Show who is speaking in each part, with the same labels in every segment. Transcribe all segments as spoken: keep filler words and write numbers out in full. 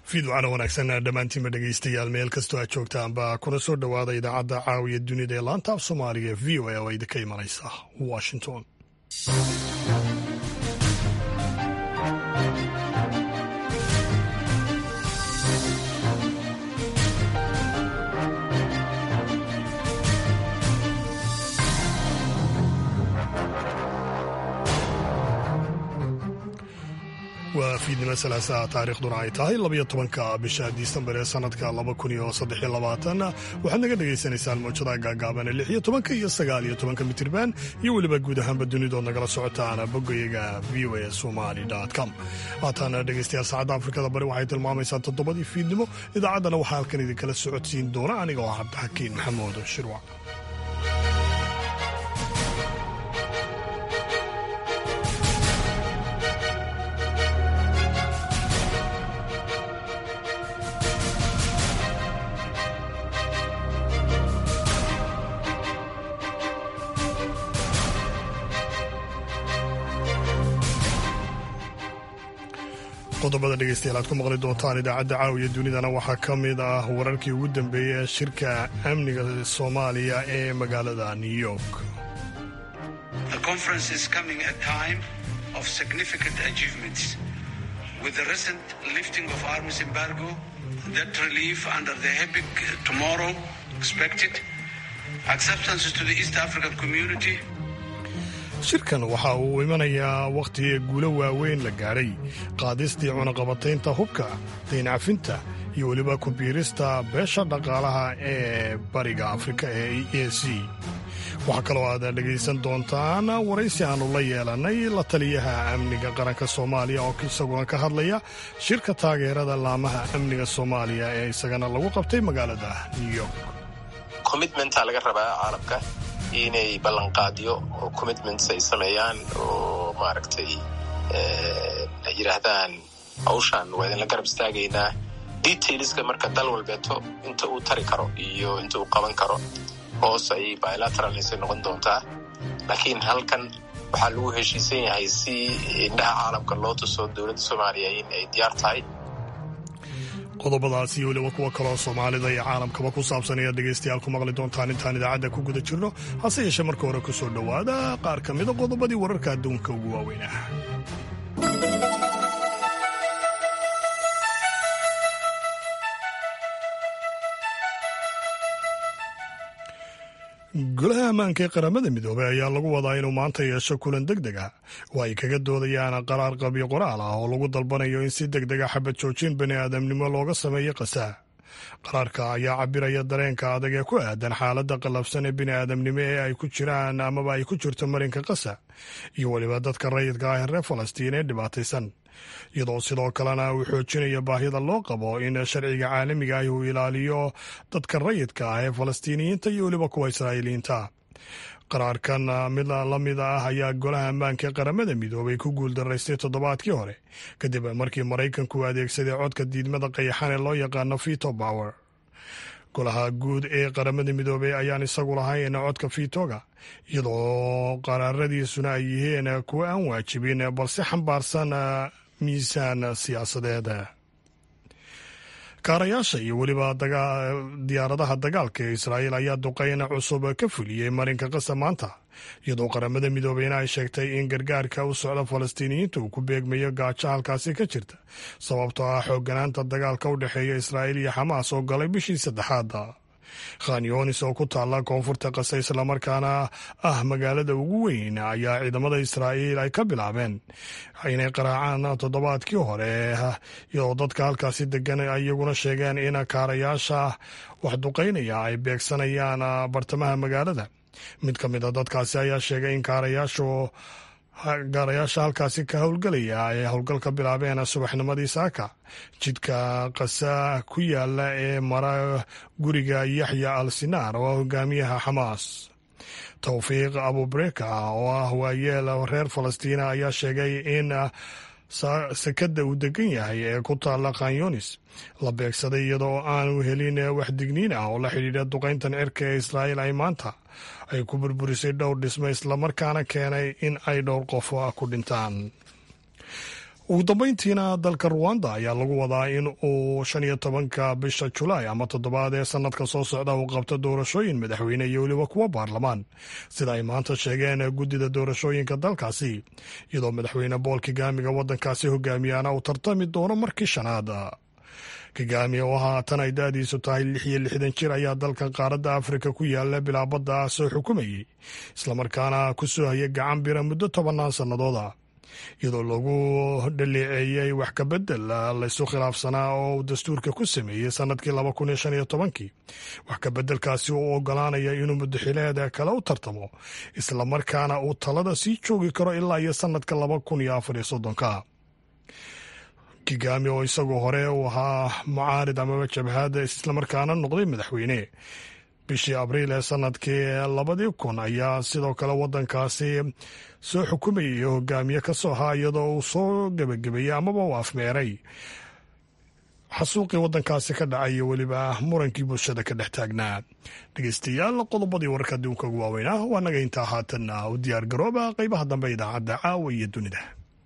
Speaker 1: fiidwacana wanaagsan dhammaantiinba dhegaystayaal meel kastoo aad joogtaanba kuna soo dhowaada idaacadda caawiya dunida ee laanta af soomaaliga ee v o a oo idinka imanaysa washington. waa fiidnimo salaasaa taariikhduna ay tahay labayo tobanka bisha disembar ee sanadka laba kun iyo saddex iyo labaatan waxaad naga dhagaysanaysaan mawjadaha gaagaaban lix iyo tobanka iyo sagaal iyo tobanka mitirban iyo weliba guud ahaanba dunidood nagala socotaan boggayaga v o a somali com. haataana dhegaystayaal saacadda afrikada bari waxay tilmaamaysaa toddobadii fiidnimo. idaacaddana waxaa halkan idinkala socodsiin doona aniga oo cabdixakiin maxamuud shirwac. qodobada dhegaystayaal aad ku maqli doontaan idaacadda caawiya dunidana waxaa ka mid ah wararkii ugu dambeeyey ee shirka amniga soomaaliya ee magaalada new york. shirkan waxa uu imanayaa wakhtigii guulo waaweyn la gaadhay qaadistii cunaqabataynta hubka, dayncafinta iyo weliba ku biirista beesha dhaqaalaha ee bariga afrika ee e a c. waxaa kaloo aad dhegaysan doontaan waraysi aannu la yeelannay la taliyaha amniga qaranka soomaaliya oo isaguna ka hadlaya shirka taageerada laamaha amniga soomaaliya ee isagana lagu qabtay magaalada new york.
Speaker 2: commitmenta laga rabaa caalamka inay ballanqaadyo oo commitments ay sameeyaan oo maaragtay ay yidhaahdaan hawshaan waa idinla garab istaagaynaa. detailska marka dal walbeeto inta uu tari karo iyo inta uu qaban karo hoos ay bilateralness noqon doontaa, laakiin halkan waxaa lagu heshiisan yahay si indhaha caalamka loo tuso dowladda soomaaliya in ay diyaar tahay.
Speaker 1: qodobadaas iyo weliba kuwa kaloo soomaalida iyo caalamkaba ku saabsan ayaad dhegaystayaal ku maqli doontaan intaan idaacadda ku guda jirno. hase yeeshee marka hore ku soo dhowaada qaar ka mida qodobadii wararka adduunka ugu waaweyn ah. golaha ammaanka ee qaramada midoobey ayaa lagu wadaa inuu maanta yeesho kulan deg deg ah oo ay kaga doodayaan qaraar qabyo qoraal ah oo lagu dalbanayo in si deg dega xabad joojin bani aadamnimo looga sameeyo qasaa. qaraarka ayaa cabiraya dareenka adag ee ku aadan xaaladda qallafsan ee bini aadamnimo ee ay ku jiraan amaba ay ku jirto marinka qasa iyo weliba dadka rayidka ah ee reer falastiin ee dhibaataysan, iyadoo sidoo kalena uu xoojinayo baahida loo qabo in sharciga caalamiga ah uu ilaaliyo dadka rayidka ah ee falastiiniyiinta iyo weliba kuwa israa'iiliyiinta. qaraarkan mid la mid ah ayaa golaha ammaanka ee qaramada midoobay ku guuldaraystay toddobaadkii hore kadib markii maraykanku adeegsaday codka diidmada qayaxan ee loo yaqaano veto power. golaha guud ee qaramada midoobey ayaan isagu lahayn codka vitoga, iyadoo qaraaradiisuna ay yihiin kuwa aan waajibin balse xambaarsan miisaan siyaasadeed. kaarayaasha iyo weliba diyaaradaha dagaalka ee israa'iil ayaa duqayn cusub ka fuliyey marinka qasa maanta, iyadoo qaramada midoobeyna ay sheegtay in gargaarka u socda falastiiniyiinta uu ku beegmayo gaajo halkaasi ka jirta sababtoo ah xoogganaanta dagaalka u dhexeeya israa'iil iyo xamaas oo galay bishii saddexaada. khan yunis oo ku taalla koonfurta qasa islamarkaana ah magaalada ugu weyn ayaa ciidamada israa'iil ay ka bilaabeen inay qaraacaan toddobaadkii hore, iyadoo dadka halkaasi degan ay iyaguna sheegeen in kaarayaasha wax duqaynaya ay beegsanayaan bartamaha magaalada. mid ka mid a dadkaasi ayaa sheegay in kaarayaashu gaarayaasha halkaasi ka howlgelaya ay howlgal ka bilaabeen subaxnimadii saaka jidka qasa ku yaala ee mara guriga yaxya al sinaar oo hogaamiyaha xamaas. tawfiiq abubreka oo ah waayeel reer falastiina ayaa sheegay in sekada uu degan yahay ee ku taalla khan yunis la beegsaday iyadoo aanu helin wax digniin ah oo la xidhiidha duqayntan cirka ee israa'iil ay maanta ay ku burburisay dhowr dhisme islamarkaana keenay in ay dhowr qof ku dhintaan. ugu dambeyntiina dalka ruwanda ayaa lagu wadaa in uu shan iyo tobanka bisha julaay ama toddobaad ee sanadka soo socda uu qabto doorashooyin madaxweyne iyo weliba kuwa baarlamaan sida ay maanta sheegeen guddida doorashooyinka dalkaasi iyadoo madaxweyne bool kagamiga waddankaasi hogaamiyaana uu tartami doono markii shanaad. kagami oo haatan ay da-diisu tahay lix iyo lixdan jir ayaa dalkan qaaradda afrika ku yaala bilaabadda soo xukumayey islamarkaana ku soo hayay gacan bira muddo tobannaan sannadooda iyadoo lagu dhaleeceeyey wax ka bedel laysu khilaafsanaa oo uu dastuurka ku sameeyey sanadkii laba kun iyo shan iyo tobankii wax ka bedelkaasi uu ogolaanaya inuu muddaxileeda kale u tartamo islamarkaana uu talada sii joogi karo ilaa iyo sanadka laba kun iyo afar iyo soddonka. kagami oo isagoo hore uu ahaa mucaarid amaba jabhada islamarkaana noqday madaxweyne bishii abriil ee sanadkii labadii kun ayaa sidoo kale waddankaasi soo xukumayay hogaamiye ka soo ahaa iyadoo uu soo gebagabeeyey amaba uu afmeeray xasuuqii waddankaasi ka dhacay iyo weliba murankii bulshada ka dhex taagnaa. dhegeystayaal qodobadii wararka adduunka ugu waaweynaa waa naga intaa haatanna u diyaar garooba qaybaha dambe idaacadda caawa iyo dunida.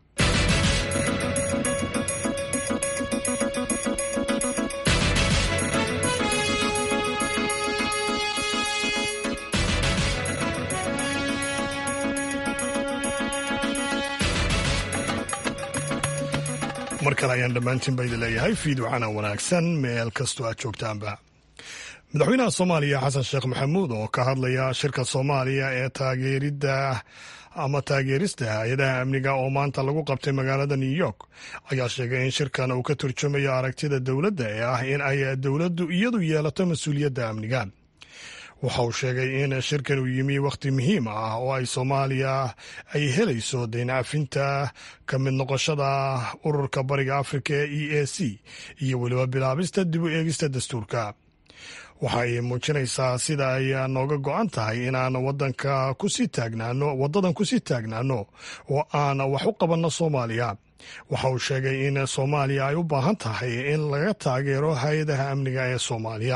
Speaker 1: mar kale ayaan dhammaantiin ba idin leeyahay fiidwacana wanaagsan meel kastoo aad joogtaanba. madaxweynaha soomaaliya xasan sheekh maxamuud oo ka hadlaya shirka soomaaliya ee taageeridda ama taageerista hay-adaha amniga oo maanta lagu qabtay magaalada new york ayaa sheegay in shirkan uu ka turjumayo aragtida dowladda ee ah in ay dowladdu iyadu yeelato mas-uuliyadda amniga. waxa uu sheegay in shirkan uu yimi wakhti muhiim ah oo ay soomaaliya ay helayso daynacafinta ka mid noqoshada ururka bariga afrika ee e a c iyo weliba bilaabista dib u eegista dastuurka. waxa ay muujinaysaa sida ay nooga go-an tahay inaan wadanka kusii taagnaano waddadan kusii taagnaano oo aan wax u qabanno soomaaliya. waxa uu sheegay in soomaaliya ay u baahan tahay in laga taageero hay-adaha amniga ee soomaaliya.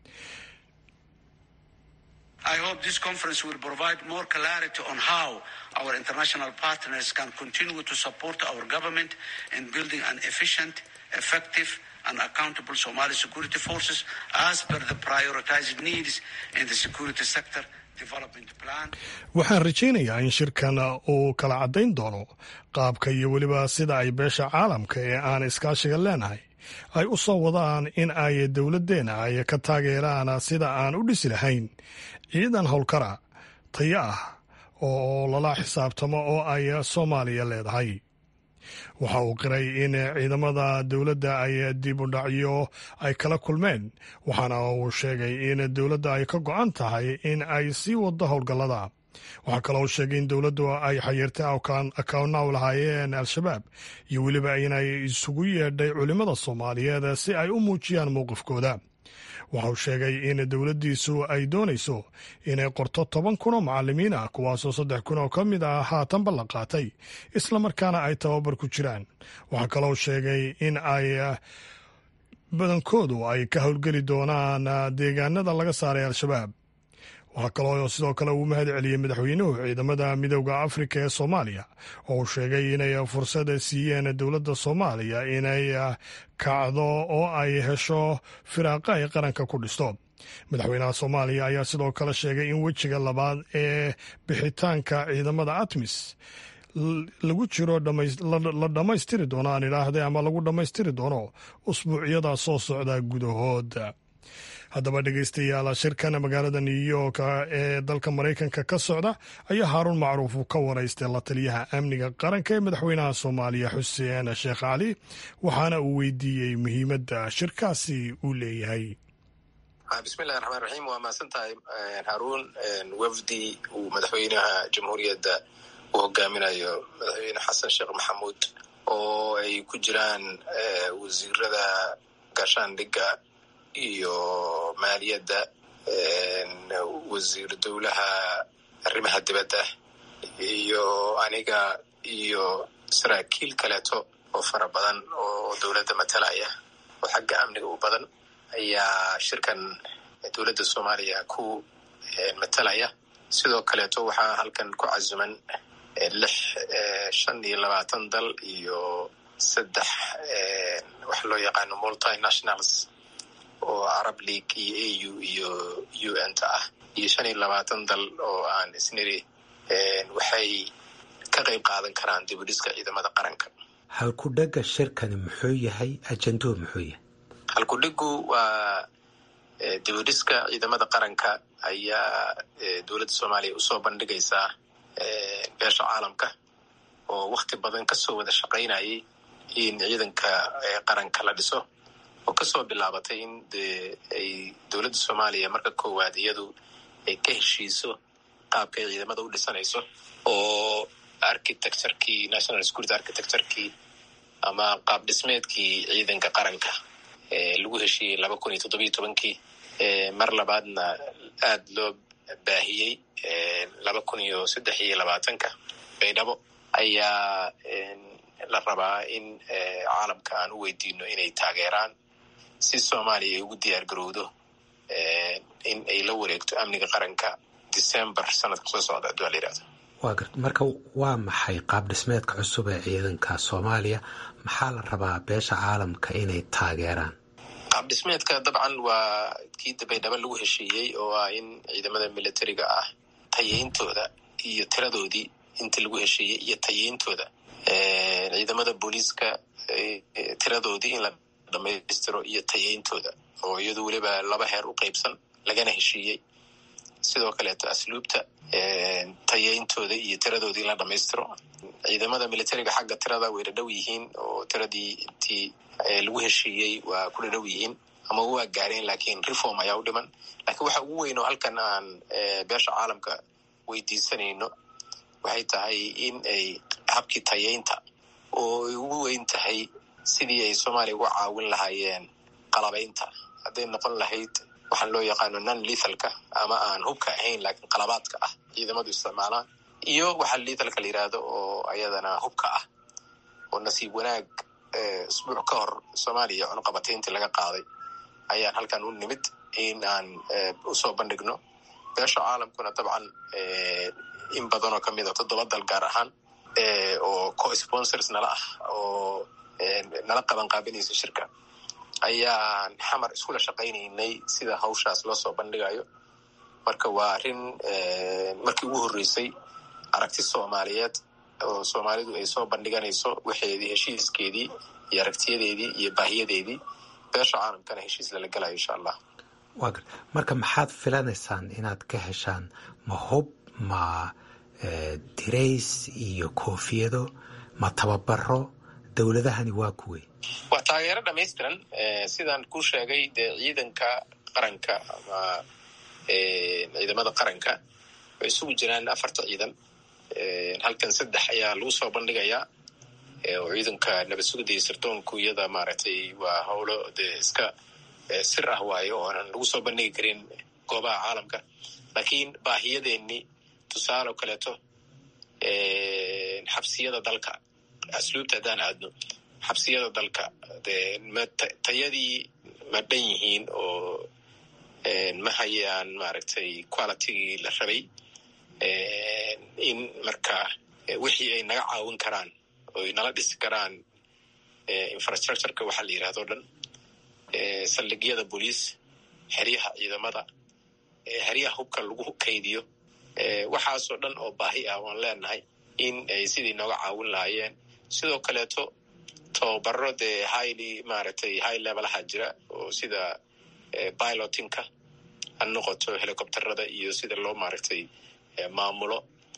Speaker 3: I hope this conference will provide more clarity on how our international partners can continue to support our government in building an efficient, effective and accountable Somali security forces as per the prioritized needs in the security sector development plan.
Speaker 1: waxaan rajaynayaa in shirkan uu kala caddayn doono qaabka iyo weliba sida ay beesha caalamka ee aan iskaashiga leenahay ay u soo wadaan in ay dowladdeena ay ka taageeraan sida aan u dhisi lahayn ciidan howlkara taya ah oo lala xisaabtamo oo ay soomaaliya leedahay. waxa uu qiray in ciidamada dowladda ay dib u dhacyo ay kala kulmeen waxaana uu sheegay in dowladda ay ka go-an tahay in ay sii waddo howlgallada. waxaa kaloo sheegay in dowladdu ay xayirtay akawna u lahaayeen al-shabaab iyo weliba inay isugu yeedhay culimmada soomaaliyeed si ay u muujiyaan mowqifkooda. waxa uu sheegay in dowladdiisu ay doonayso inay qorto toban kun oo macallimiin ah kuwaasoo saddex kun oo ka mid ah haatanba la qaatay islamarkaana ay tababar ku jiraan. waxaa kaloo sheegay in ay badankoodu ay ka howlgeli doonaan deegaanada laga saaray al-shabaab. waxaa kaloo sidoo kale uu mahad celiyey madaxweynuhu ciidamada midowda afrika ee soomaaliya oo uu sheegay inay fursad siiyeen dowladda soomaaliya inay kacdo oo ay hesho firaaqa ay qaranka ku dhisto. madaxweynaha soomaaliya ayaa sidoo kale sheegay in wejiga labaad ee bixitaanka ciidamada atmis lagu jiro la dhammaystiri doono aan idhaahday ama lagu dhammaystiri doono usbuucyada soo socda gudahood. haddaba dhegeystayaal shirkan magaalada new york ee dalka maraykanka ka socda ayaa haaruun macruuf uu ka waraystay la taliyaha amniga qaranka ee madaxweynaha soomaaliya xuseen sheekh cali waxaana uu weydiiyey muhiimadda shirkaasi uu leeyahay.
Speaker 2: bismillahi raxmaan raxiim waa mahadsan tahay haaruun. wafdi uu madaxweynaha jamhuuriyadda uu hogaaminayo madaxweyne xasan sheekh maxamuud oo ay ku jiraan wasiirada gaashaandhigga iyo maaliyadda, wasiir dowlaha arrimaha dibadda iyo aniga iyo saraakiil kaleeto oo fara badan oo dowladda matalaya oo xagga amniga u badan ayaa shirkan dowladda soomaaliya ku matalaya. sidoo kaleeto waxaa halkan ku casuman lix shan iyo labaatan dal iyo saddex wax loo yaqaano multinationals oo Arab League iyo A U iyo U N ta ah iyo shan iyo labaatan dal oo aan isniri waxay ka qayb qaadan karaan dib u dhiska ciidamada qaranka.
Speaker 4: halku-dhagga shirkani muxuu yahay? ajanduhu muxuu yahay?
Speaker 2: halku-dhaggu waa dib u dhiska ciidamada qaranka ayaa dowladda Soomaaliya usoo bandhigaysaa beesha caalamka oo waqti badan kasoo wada shaqaynayay in ciidanka qaranka la dhiso oo kasoo bilaabatay in ay dowladda Soomaaliya marka koowaad iyadu ay ka heshiiso qaabka ciidamada u dhisanayso oo architecture-kii national security architecture-kii ama qaab dhismeedkii ciidanka qaranka ee lagu heshiiyey laba kun iyo toddoba iyo tobankii mar labaadna aad loo baahiyey laba kun iyo saddex iyo labaatanka baydhabo ayaa la rabaa in caalamka aan u weydiino inay taageeraan si Soomaaliya ay ugu diyaar garowdo in ay la wareegto amniga qaranka December sanadka soo socda haddii la yiraahdo.
Speaker 4: waa garta marka waa maxay qaab dhismeedka cusub ee ciidanka Soomaaliya? maxaa la rabaa beesha caalamka inay taageeraan?
Speaker 2: qaab dhismeedka dabcan waa kii Baydhabo lagu heshiiyey oo ah in ciidamada militariga ah tayeyntooda iyo tiradoodii inta lagu heshiiyey iyo tayeyntooda ciidamada booliiska tiradoodii in la dhamaystiro iyo tayeyntooda oo iyadu weliba laba heer u qaybsan lagana heshiiyey. sidoo kaleeto asluubta tayeyntooda iyo tiradoodii in la dhamaystiro. ciidamada militariga xagga tirada way dhow yihiin oo tiradii intii lagu heshiiyey waa ku dhow yihiin ama waa gaareen, laakiin reform ayaa u dhiman. laakiin waxa ugu weyn oo halkan aan beesha caalamka weydiisanayno waxay tahay in ay habkii tayeynta oo ugu weyn tahay sidii ay Soomaaliya uga caawin lahaayeen qalabaynta, hadday noqon lahayd waxaan loo yaqaano non lethalka ama aan hubka ahayn laakiin qalabaadka ah ciidamadu isticmaalaan, iyo waxa lethalka la yiraahdo oo ayadana hubka ah oo nasiib wanaag isbuuc ka hor Soomaaliya cunaqabatayntii laga qaaday ayaan halkan u nimid in aan usoo bandhigno. beesha caalamkuna dabcan in badan oo kamid ah toddoba dal gaar ahaan oo co-sponsors nala ah oo nala qaban qaabinaysa shirka ayaan xamar iskula shaqaynaynay sida hawshaas loo soo bandhigayo. marka waa arrin markii ugu horreysay aragti Soomaaliyeed oo Soomaalidu ay soo bandhiganayso waxeedii heshiiskeedii iyo aragtiyadeedii iyo baahiyadeedii beesha caalamkana heshiis lala galayo insha Allah.
Speaker 4: waa gar marka maxaad filanaysaan inaad ka heshaan? ma hub, ma dirays iyo koofiyado, ma tababaro? dowladahani waa kuwey?
Speaker 2: waa taageero dhamaystiran sidaan ku sheegay dee ciidanka qaranka ama ciidamada qaranka way isugu jiraan afarta ciidan. halkan saddex ayaa lagu soo bandhigayaa oo ciidanka nabad sugidda iyo sirdoonku iyada maaragtay waa howlo dee iska sir ah waayo oo aanan lagu soo bandhigi karin goobaha caalamka. laakiin baahiyadeenii tusaale oo kaleeto xabsiyada dalka, asluubta haddaan aadno xabsiyada dalka dee tayadii ma dhan yihiin oo ma hayaan maaragtay qualitygii la rabay. in marka wixii ay naga caawin karaan oo ay nala dhisi karaan infrastructureka waxaa la yidhahdo dhan, saldhigyada booliis, xeryaha ciidamada, xeryaha hubka lagu kaydiyo, waxaasoo dhan oo baahi ah waan leenahay in ay sidii nooga caawin lahaayeen. sidoo kaleeto tababaro dee highly maaragtay high levelaha jira oo sida pilotinka ha noqoto helicopterada iyo sida loo maaragtay maamulo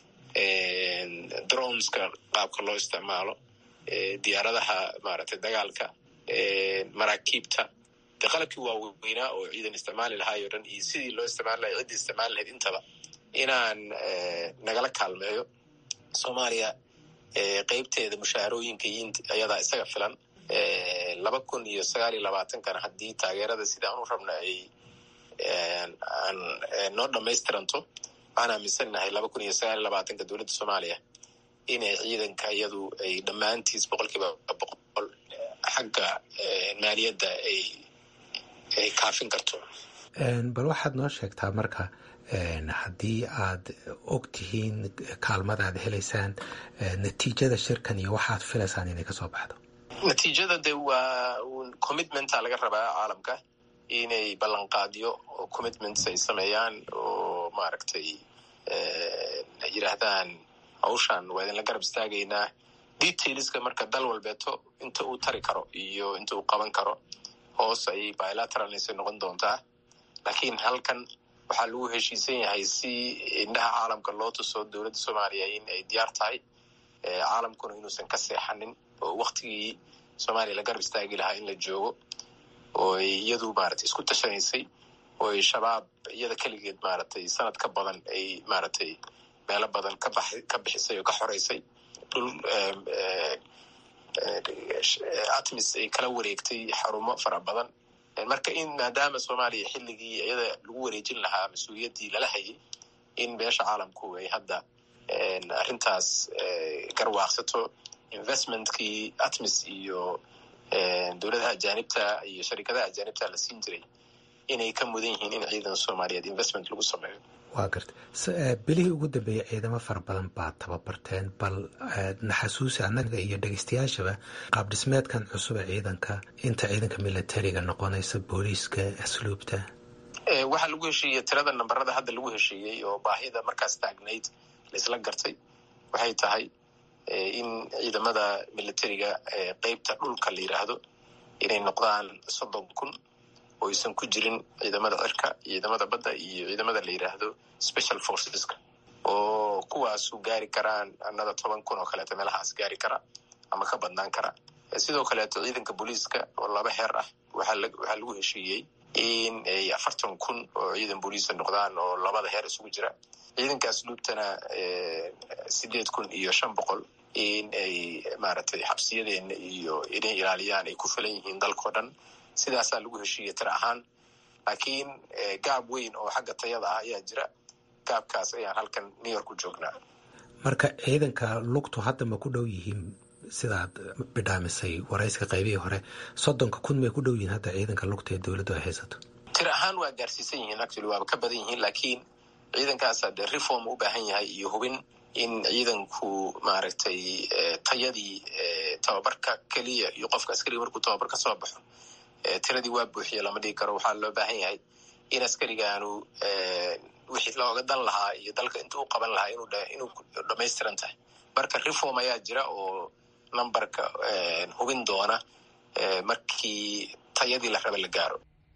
Speaker 2: droneska qaabka loo isticmaalo, diyaaradaha maaragtay dagaalka, maraakiibta, dee qalabkii waaweynaa oo ciidan isticmaali lahaayo dhan iyo sidii loo isticmaali lahay ciddii isticmaali lahayd intaba inaan nagala kaalmeeyo. Soomaaliya qaybteeda mushaharooyinka iyo ayadaa isaga filan. laba kun iyo sagaal iyo labaatankana haddii taageerada sida aan u rabna ay aan noo dhamaystiranto waxaan aaminsannahay laba kun iyo sagaal iyo labaatanka dowladda Soomaaliya inay ciidanka iyadu ay dhammaantiis boqolkiiba boqol xagga maaliyadda ay ay kaafin karto.
Speaker 4: bal waxaad noo sheegtaa marka haddii aad og tihiin kaalmada aad helaysaan natiijada shirkan iyo waxaad filaysaan inay ka soo baxdo?
Speaker 2: natiijada de waa commitmenta laga rabaa caalamka inay ballanqaadyo oo commitments ay sameeyaan oo maaragtay ay yidhaahdaan hawshan waa idinla garab istaagaynaa. detailska marka dal walbeeto inta uu tari karo iyo inta uu qaban karo hoos ay bilateralnaysa noqon doontaa. laakiin halkan waxaa lagu heshiisan yahay si indhaha caalamka loo tuso dowladda soomaaliya in ay diyaar tahay, caalamkuna inuusan ka seexanin oo waktigii soomaaliya la garab istaagi lahaa in la joogo, oo iyadu maaragtay isku tashanaysay, oo ay shabaab iyada keligeed maaragtay sanad ka badan ay maaragtay meelo badan ka bax ka bixisay oo ka xoreysay dhul atmis ay kala wareegtay xarumo fara badan. marka in maadaama soomaaliya xilligii iyada lagu wareejin lahaa mas-uuliyaddii lala hayay, in beesha caalamku ay hadda arrintaas garwaaqsato, investmentkii atmis iyo dowladaha ajaanibta iyo sharikadaha ajaanibta la siin jiray inay ka mudan yihiin in ciidan soomaaliyeed investment lagu sameeyo.
Speaker 4: waa garta bilihii ugu dambeeyey ciidamo fara badan baad tababarteen, bal naxasuusi annaga iyo dhegeystayaashaba qaab dhismeedkan cusub ee ciidanka, inta ciidanka militariga noqonaysa, booliiska, asluubta.
Speaker 2: waxaa lagu heshiiyey tirada nambarada hadda lagu heshiiyey oo baahida markaas taagnayd laisla gartay waxay tahay in ciidamada militariga qeybta dhulka la yidhaahdo inay noqdaan soddon kun oo aysan ku jirin ciidamada cirka, ciidamada badda iyo ciidamada la yidhaahdo special forceska, oo kuwaasu gaari karaan anada toban kun oo kaleeto meelahaas gaari kara ama ka badnaan kara. sidoo kaleeto ciidanka booliiska oo laba heer ah waxaa waxaa lagu heshiiyey in ay afartan kun oo ciidan booliisa noqdaan oo labada heer isugu jira. ciidanka asluubtana sideed kun iyo shan boqol in ay maaragtay xabsiyadeena iyo inay ilaaliyaan ay ku filan yihiin dalkao dhan. sidaasaa lagu heshiiyey tira ahaan, laakiin gaab weyn oo xagga tayada ah ayaa jira. gaabkaas ayaan halkan new york u joognaa.
Speaker 4: marka ciidanka lugtu hadda ma ku dhow yihiin sidaad bidhaamisay warayska qaybihii hore, soddonka kun may ku dhow yihiin hadda ciidanka lugta ee dowladdu ay haysato?
Speaker 2: tira ahaan waa gaarsiisan yihiin, actually waaba ka badan yihiin, laakiin ciidankaasa dee reform u baahan yahay iyo hubin in ciidanku maaragtay tayadii tababarka keliya iyo qofka askariga markuu tababar ka soo baxo tiradii waa buuxiya lama dhigi karo. waxaa loo baahan yahay in askarigaanu wixii looga dan lahaa iyo dalka intuu u qaban lahaa inuu dhamaystiran tahay. marka reform ayaa jira oo numberka hubin doona markii tayadii la raba la gaaro.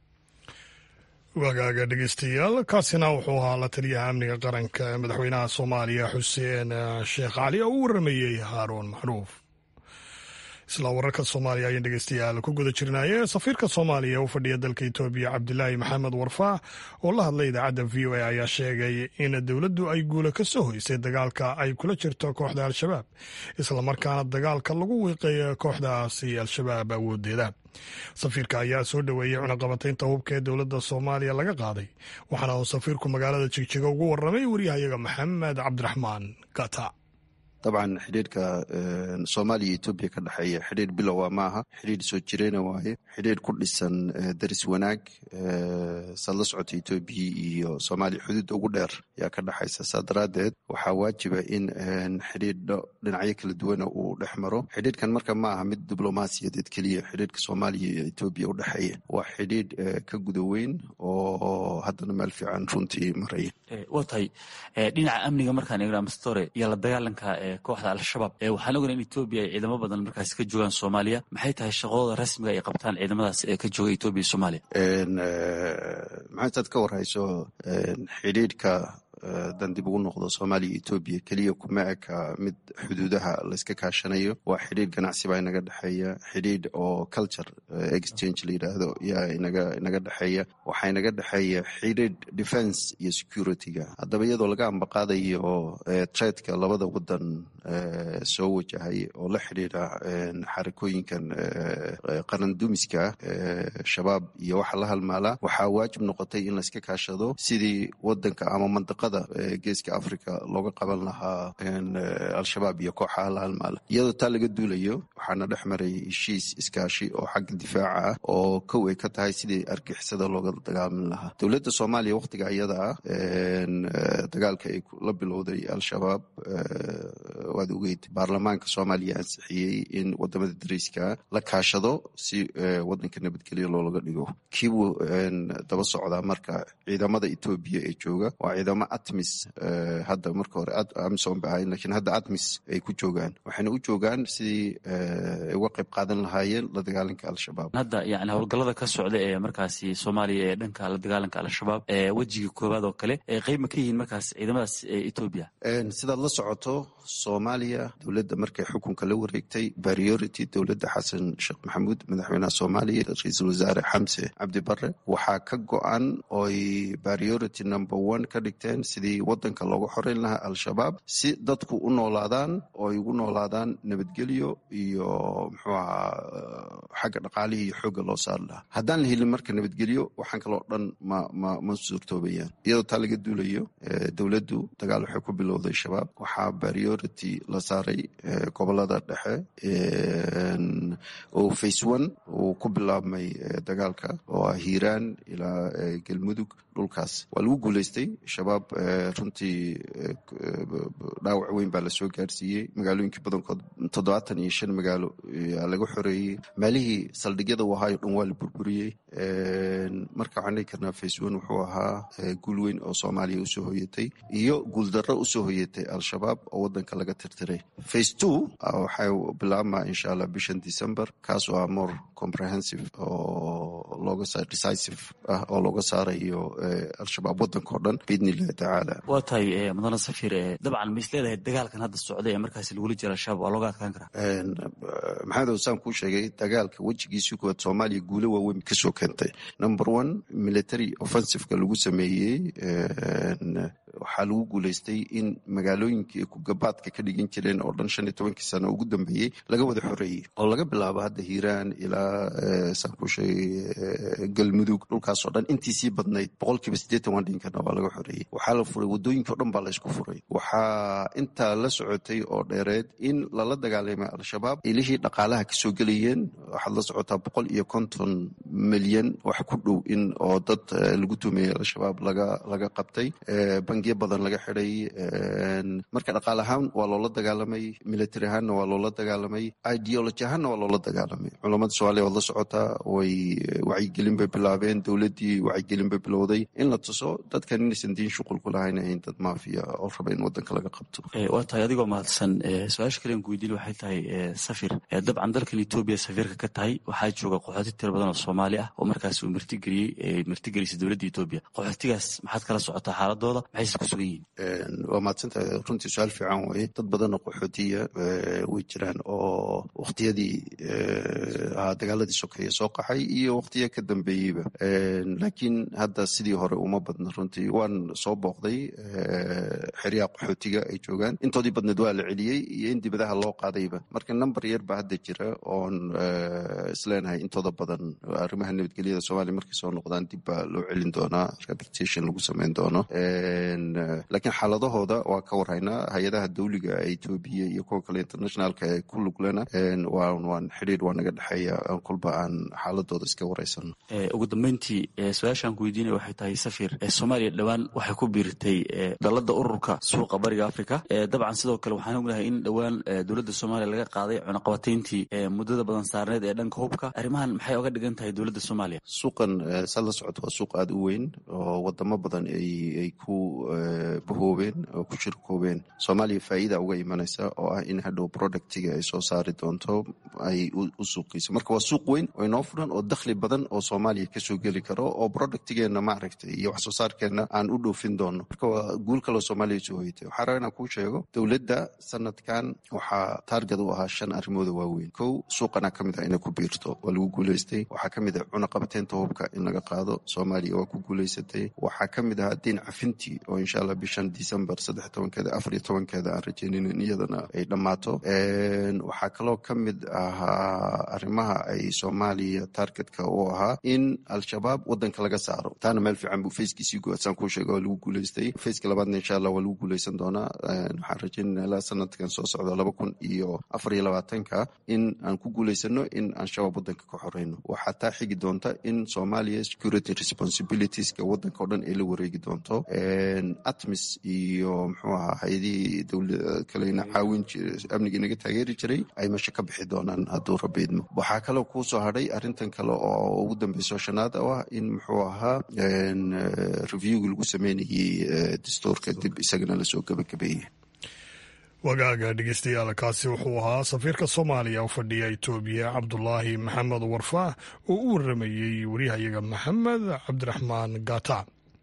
Speaker 1: wagaaga dhegeystayaal, kaasina wuxuu ahaa la taliyaha amniga qaranka ee madaxweynaha soomaaliya xuseen sheekh cali oo u waramayey haaruun macruuf. isla wararka soomaaliya ayaan dhegeystayaal ku guda jirnaaye. safiirka soomaaliya u fadhiya dalka etoobiya cabdilaahi maxamed warfaa oo la hadlay idaacadda v o a ayaa sheegay in dowladdu ay guula ka soo hoysay dagaalka ay kula jirto kooxda al-shabaab, islamarkaana dagaalka lagu wiiqay kooxdaasi al-shabaab awoodeeda. safiirka ayaa soo dhoweeyey cunaqabataynta hubka ee dowladda soomaaliya laga qaaday, waxaana uu safiirku magaalada jigjiga ugu warramay waryahayaga maxamed cabdiraxmaan gata.
Speaker 5: dabcan xidhiirka soomaaliya iyo etoobiya ka dhexeeya xidhiir bilowa maaha, xidhiir soo jireyna waaye, xidhiir ku dhisan daris wanaag. saad la socota etoobiya iyo soomaaliya xuduud ugu dheer ayaa ka dhexaysa. saa daraaddeed waxaa waajiba in xidhiidho dhinacyo kala duwana uu dhex maro. xidhiirkan marka ma aha mid diblomaasiyadeed keliya. xidhiirka soomaaliya iyo etoobiya u dhexeeya waa xidhiidh ka guda weyn oo haddana meel fiican runtii maraya.
Speaker 6: waa tahay dhinaca amniga markaan eegna mastore iyo la dagaalanka kooxda al-shabaab, waxaan ognay in etoobiya ay ciidamo badan markaas ka joogaan soomaaliya. maxay tahay shaqadooda rasmiga ay qabtaan ciidamadaas ee ka jooga etoobiya iyo soomaaliya?
Speaker 5: maxaytaad ka warhayso xidhiidhka dan dib ugu noqdo soomaaliya iyo etoobiya keliya kuma eka mid xuduudaha layska kaashanayo. waa xidhiidh ganacsi baa inaga dhexeeya, xidhiidh oo culture exchange la yidhaahdo yaa inaga inaga dhexeeya. waxaa inaga dhexeeya xidhiidh defense iyo security-ga. haddaba iyadoo laga ambaqaadayo treedka labada wadan soo wajahay oo la xidhiidha xarakooyinkan qaran dumiska shabaab iyo waxa la halmaalaa, waxaa waajib noqotay in layska kaashado sidii wadanka ama mandaqada howlgallada geeska africa looga qaban lahaa al-shabaab iyo kooxaha la halmaala. iyadoo taa laga duulayo waxaana dhex maray heshiis iskaashi oo xagga difaaca ah oo kow ay ka tahay sidii argixisada looga dagaalami lahaa. dowladda soomaaliya wakhtiga iyada ah dagaalka ay la bilowday al-shabaab waad ogeyd baarlamaanka soomaaliya ansixiyey in wadamada dariiska la kaashado si wadanka nabadgelyo loolaga dhigo. kiibuu daba socdaa marka ciidamada etoobiya ee jooga waa ciidamo atmis hadda marka hore amisom ba ahayn lakiin hadda atmis ay ku joogaan waxayna u joogaan sidii ay uga qayb qaadan lahaayeen la dagaalanka al-shabaab.
Speaker 6: hadda yani howlgallada ka socda ee markaasi soomaaliya ee dhanka la dagaalanka al-shabaab ee wejiga koowaad oo kale ee qayb ma ka yihiin markaas ciidamadaas etoobiya?
Speaker 5: sidaad la socoto soomaaliya dowladda markay xukunka la wareegtay priority dowladda xasan sheekh maxamuud madaxweynaha soomaaliya ra-iisul wasaare xamse cabdi bare waxaa ka go-an oy priority number one ka dhigteen sidii wadanka looga xoreyn lahaa al-shabaab si dadku u noolaadaan oo ay ugu noolaadaan nabadgelyo iyo muxuu ahaa xagga dhaqaalihii iyo xoogga loo saari lahaa. haddaan la helin marka nabadgelyo waxaan kaloo dhan ma ma ma suurtoobayaan. iyadoo taa laga duulayo dowladdu dagaal waxay ku bilowday shabaab waxaa priority la saaray gobolada dhexe oo face one uu ku bilaabmay dagaalka oo ah hiiraan ilaa galmudug dhulkaas waa lagu guulaystay. shabaab runtii dhaawac weyn baa lasoo gaarsiiyey magaalooyinkii badankood toddobaatan iyo shan magaalo yaa laga xoreeyey. meelihii saldhigyada u ahaayo dhan waa la burburiyey. marka waxaan dhihi karnaa face one wuxuu ahaa guul weyn oo soomaaliya usoo hoyatay iyo guuldarro usoo hoyatay al-shabaab oo wadanka laga tirtiray. face two waxay bilaabmaa insha allah bishan december kaas oo ah more comprehensive oo looga sa decisive ah oo looga saarayo al-shabaab wadanka o dhan biidni illahi tacaala.
Speaker 6: waa tahay mudane safiir dabcan ma is leedahay dagaalkan hadda socday ee markaasi lagula jira al-shabaab waa looga adkaan karaa?
Speaker 5: maxamed hosaan kuu sheegay dagaalka wejigiisii koowaad soomaaliya guulo waaweyn kasoo keentay. number one military offensiveka lagu sameeyey waxaa lagu guulaystay in magaalooyinkii ay kugabaadka ka dhigan jireen oo dhan shan iyo tobankii sano ugu dambeeyey laga wada xoreeyey oo laga bilaabo hadda hiiraan ilaa saan kuu sheegay galmudug dhulkaasoo dhan intiisii badnayd boqolkiiba siddeetan waan dhihin karna waa laga xoreeyey. waxaa la furay waddooyinka o dhan baa la isku furay. waxaa intaa la socotay oo dheereed in lala dagaalamay al-shabaab ilihii dhaqaalaha kasoo gelayeen waxaad la socotaa boqol iyo konton milyan wax ku dhow in oo dad lagu tumeeyey al-shabaab laga laga qabtay. bangiyo badan laga xiday. marka dhaqaal ahaan waa loola dagaalamay, military ahaanna waa loola dagaalamay, ideology ahaanna waa loola dagaalamay. culamada soomaaliya waad la socotaa way wacyigelin bay bilaabeen. dowladdii wacyigelin bay bilowday in la tuso dadkan inaysan diin shuqul ku lahayn ahayn dad maafiya oo raba in wadanka laga qabto.
Speaker 6: waa tahay adigoo mahadsan. su-aasha kalen ku weydiin waxay tahay safir dabcan dalkan etoobiya safiirka ka tahay waxaa jooga qaxooti tiro badan oo soomaali ah oo markaas uu martigeliyey martigelisay dowladda etoobiya. qaxootigaas maxaad kala socotaa xaaladooda maxayse ku sugan yihiin?
Speaker 5: waa mahadsantahay runtii su-aal fiican weye. dad badan oo qaxootiya way jiraan oo wakhtiyadii dagaaladii sokeeye soo qaxay iyo wakhtiya ka dambeeyeyba. laakiin hadda sidii hore uma badna runtii. waan soo booqday xeryaha qaxootiga ay joogaan intoodii badneed waa la celiyey iyo in dibadaha loo qaadayba. marka number yar baa hadda jira oon isleenahay intooda badan arrimaha nabadgelyada soomaaliya markay soo noqdaan dib baa loo celin doonaa rehabilitation lagu samayn doono. laakiin xaaladahooda waa ka warhaynaa. hay-adaha dawliga ee etoobiya iyo kuwa kale internationalka ee ku luglena waan xidhiir waa naga dhexeeya kolba aan xaaladooda iska waraysano.
Speaker 6: ugu dambeyntii su-aashaan ku weydiinaya waxay tahay safir soomaaliya dhowaan waxay ku biirtay dalada ururka suuqa bariga africa. dabcan sidoo kale waxaan ognahay in dhowaan dowladda soomaaliya laga qaaday cunaqabatayntii muddada badan saarneed ee dhanka hubka. arrimahan maxay oga dhigan tahay dowladda soomaaliya?
Speaker 5: suuqan saad la socota waa suuq aada u weyn oo wadamo badan ay ku bahoobeen oo ku shirkoobeen. soomaaliya faa'iida uga imanaysa oo ah in hadhow productiga ay soo saari doonto ay u suuqayso. marka waa suuq weyn oo inoo furan oo dakhli badan oo soomaaliya kasoo geli karo oo productigeena maaragtay iyo wax soo saarkeena aan u dhoofin doono. marka waa guul kaloo soomaaliya soo hoyatay. waxaa raba inaan kuu sheego dowladda sanadkan waxaa taarget u ahaa shan arrimooda waaweyn. kow suuqana ka mid ah inay ku biirto waa lagu guulaystay. waxaa ka mid ah cunaqabateynta hubka in laga qaado soomaaliya waa ku guulaysatay. waxaa ka mid ahaa diin cafintii oo oo insha allah bishan december saddex tobankeeda afar iyo tobankeeda aan rajaynin in iyadana ay dhammaato. waxaa kaloo ka mid ahaa arrimaha ay soomaaliya targetka u ahaa in al-shabaab wadanka laga saaro. taana meel fiican buu fayskiisii goadsaan kuu sheega waa lagu guulaystay. fayska labaadna insha allah waa lagu guulaysan doonaa. waxaan rajaynana ilaa sanadkan soo socda laba kun iyo afar iyo labaatanka in aan ku guulaysano in aan shabaab wadanka ka xoreyno. waxaa taa xigi doonta in soomaaliya security responsibilitieska wadanka o dhan ay la wareegi doonto. atmis iyo muxuu ahaa hay-adihii dowlada kalena caawin amniga inaga taageeri jiray ay meesha ka bixi doonaan hadduu rabbi idmo. waxaa kaloo kuu soo hadhay arrintan kale oo ugu dambeyso shanaad oo ah in muxuu ahaa reviewgi lagu sameynayey dastuurka dib isagana lasoo gabagabeeyey.
Speaker 1: wagaaga dhegeystayaal kaasi wuxuu ahaa safiirka soomaaliya u fadhiya etoobiya cabdulaahi maxamed warfaa oo u waramayey wariyahayaga maxamed cabdiraxmaan gaata.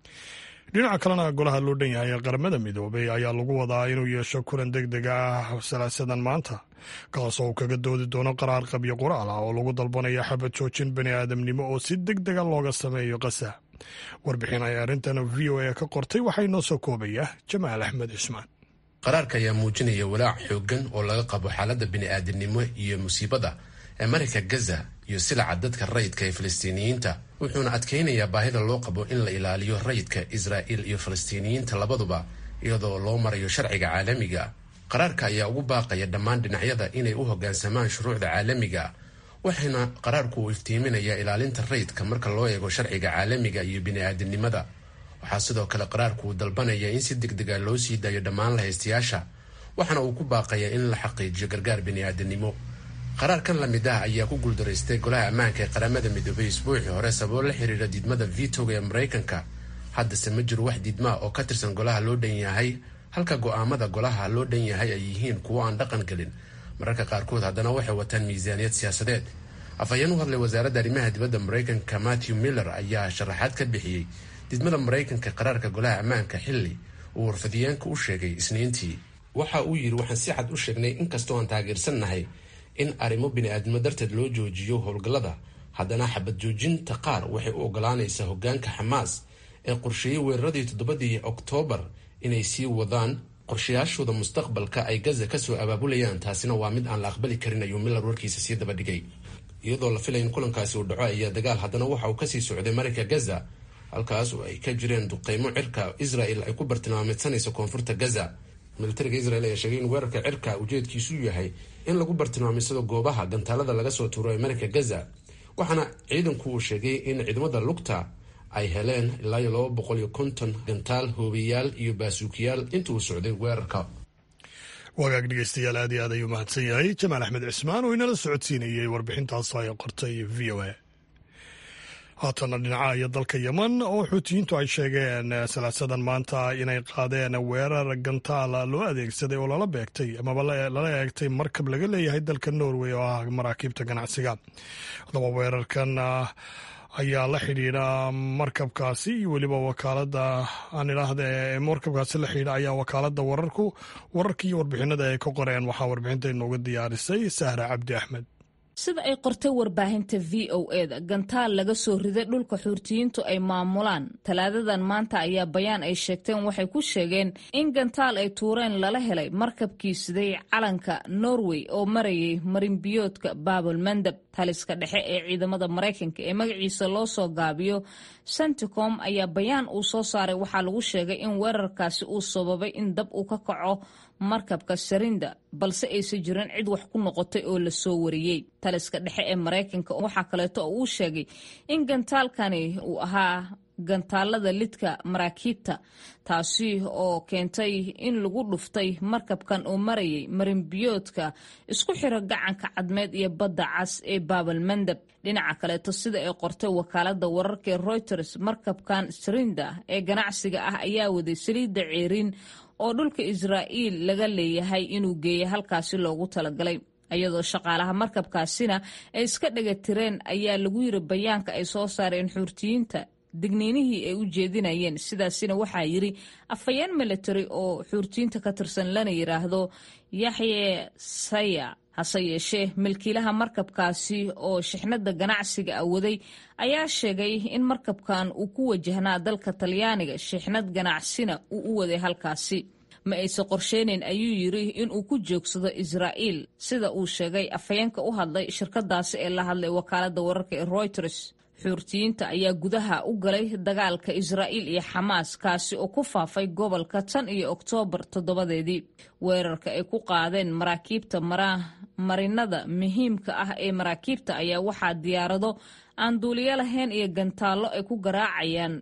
Speaker 1: dhinaca kalena golaha loo dhan yahay ee qaramada midoobay ayaa lagu wadaa inuu yeesho kulan deg deg ah salaasadan maanta kaasoo uu kaga doodi doono qaraar qabyo qoraal ah oo lagu dalbanaya xabad joojin bani aadamnimo oo si deg dega looga sameeyo qasa. warbixin ay arrintan v o a ka qortay waxaa inoo soo koobaya jamaal axmed cismaan.
Speaker 7: qaraarka ayaa muujinaya walaac xoogan oo laga qabo xaaladda bini'aadamnimo iyo musiibada ee marinka gaza iyo silaca dadka rayidka ee falastiiniyiinta, wuxuuna adkaynayaa baahida loo qabo in la ilaaliyo rayidka israa'iil iyo falastiiniyiinta labaduba iyadoo loo marayo sharciga caalamiga. qaraarka ayaa ugu baaqaya dhammaan dhinacyada inay u hoggaansamaan shuruucda caalamiga, waxayna qaraarku uu iftiiminayaa ilaalinta rayidka marka loo eego sharciga caalamiga iyo bini'aadamnimada. waxaa sidoo kale qaraarku uu dalbanaya in si deg dega loo sii daayo dhammaan lahaystayaasha, waxaana uu ku baaqaya in la xaqiijiyo gargaar bini'aadanimo. qaraarkan lamid ah ayaa ku guuldaraystay golaha ammaanka ee qaramada midoobay isbuucii hore sababo la xiriira diidmada vitoga ee maraykanka. haddase ma jiro wax diidmaa oo ka tirsan golaha loo dhan yahay, halka go'aamada golaha loo dhan yahay ay yihiin kuwo aan dhaqan gelin. mararka qaarkood haddana waxay wataan miisaaniyad siyaasadeed. afhayeen u hadlay wasaaradda arrimaha dibadda maraykanka matthew miller ayaa sharaxaad ka bixiyey diidmada maraykanka qaraarka golaha ammaanka xilli uu warfadiyeenka u sheegay isniintii. waxa uu yidhi, waxaan si cad u sheegnay inkastoo aan taageersannahay in arrimo bini'aadnimo darteed loo joojiyo howlgallada, haddana xabad joojinta qaar waxay u ogolaanaysaa hoggaanka xamaas ee qorsheeyey weeraradii toddobadii oktoobar inay sii wadaan qorshayaashooda mustaqbalka ay gaza kasoo abaabulayaan. taasina waa mid aan la aqbali karin, ayuu miller warkiisa sii daba dhigay. iyadoo la filay in kulankaasi uu dhaco ayaa dagaal haddana waxa uu kasii socday marinka gaza, halkaas oo ay ka jireen duqeymo cirka israel ay ku bartilmaameysanayso koonfurta gaza. militariga israel ayaa sheegay in weerarka cirka ujeedkiisu yahay in lagu bartilmaameysado goobaha gantaalada laga soo tuuro ee marinka gaza, waxaana ciidanku uu sheegay in ciidamada lugta ay heleen ilaa iyo laba boqol iyo konton gantaal, hoobiyaal iyo baasuukiyaal inta uu socday weerarka.
Speaker 1: wagaag dhegeystayaal aad iyo aad ayuu mahadsan yahay jamaal axmed cismaan oo inala socodsiinayay warbixintaas ay qortay v o a. haatana dhinaca iyo dalka yeman oo xuutiyiintu ay sheegeen salaasadan maanta inay qaadeen weerar gantaal loo adeegsaday oo lala beegtay amaba lala eegtay markab laga leeyahay dalka norway oo ah maraakiibta ganacsiga. haddaba weerarkan ayaa la xidhiidha markabkaasi iyo weliba wakaalada aan idhaahda markabkaasi la xidhiidha ayaa wakaalada wararku wararkii iyo warbixinada ay ka qoreen. waxaa warbixinta inooga diyaarisay sahra cabdi axmed.
Speaker 8: sida ay qortay warbaahinta v o eda, gantaal laga soo riday dhulka xuutiyiintu ay maamulaan talaadadan maanta ayaa bayaan ay sheegteen waxay ku sheegeen in gantaal ay tuureen lala helay markabkii siday calanka norway oo marayay marinbiyoodka baabul mandab. taliska dhexe ee ciidamada maraykanka ee magaciisa loo soo gaabiyo centicom ayaa bayaan uu soo saaray waxaa lagu sheegay in weerarkaasi uu sababay in dab uu ka kaco markabka sarinda, balse aysan jirin cid wax ku noqotay oo lasoo wariyey. taliska dhexe ee maraykanka waxaa kaleeto oo uu sheegay in gantaalkani uu ahaa gantaalada lidka maraakiibta, taasi oo keentay in lagu dhuftay markabkan oo marayay marinbiyoodka isku xira gacanka cadmeed iyo badda cas ee baabal mandab. dhinaca kaleeto sida ay qortay wakaalada wararka ee reuters, markabkan sarinda ee ganacsiga ah ayaa waday saliidda ceeriin oo dhulka israa'iil laga leeyahay inuu geeya halkaasi loogu talagalay. iyadoo shaqaalaha markabkaasina ay iska dhagatireen ayaa lagu yiri bayaanka ay soo saareen xuutiyiinta digniinihii ay u jeedinayeen. sidaasina waxaa yidhi afhayeen military oo xuurtiyiinta ka tirsan lana yidhaahdo yaxye saya. hase yeeshee milkiilaha markabkaasi oo shixnada ganacsiga awaday ayaa sheegay in markabkan uu ku wajahnaa dalka talyaaniga, shixnad ganacsina uu u waday halkaasi. ma aysan qorsheynayn ayuu yidhi inuu ku joogsado Israa'iil, sida uu sheegay afhayeenka u hadlay shirkadaasi ee la hadlay wakaalada wararka ee Reuters. xuurtiyiinta ayaa gudaha u galay dagaalka Israa'iil iyo Xamaas, kaasi oo ku faafay gobolka tan iyo Oktoobar toddobadeedii. weerarka ay ku qaadeen maraakiibta marinada muhiimka ah ee maraakiibta ayaa waxaa diyaarado aan duuliyo lahayn iyo gantaallo ay ku garaacayaan.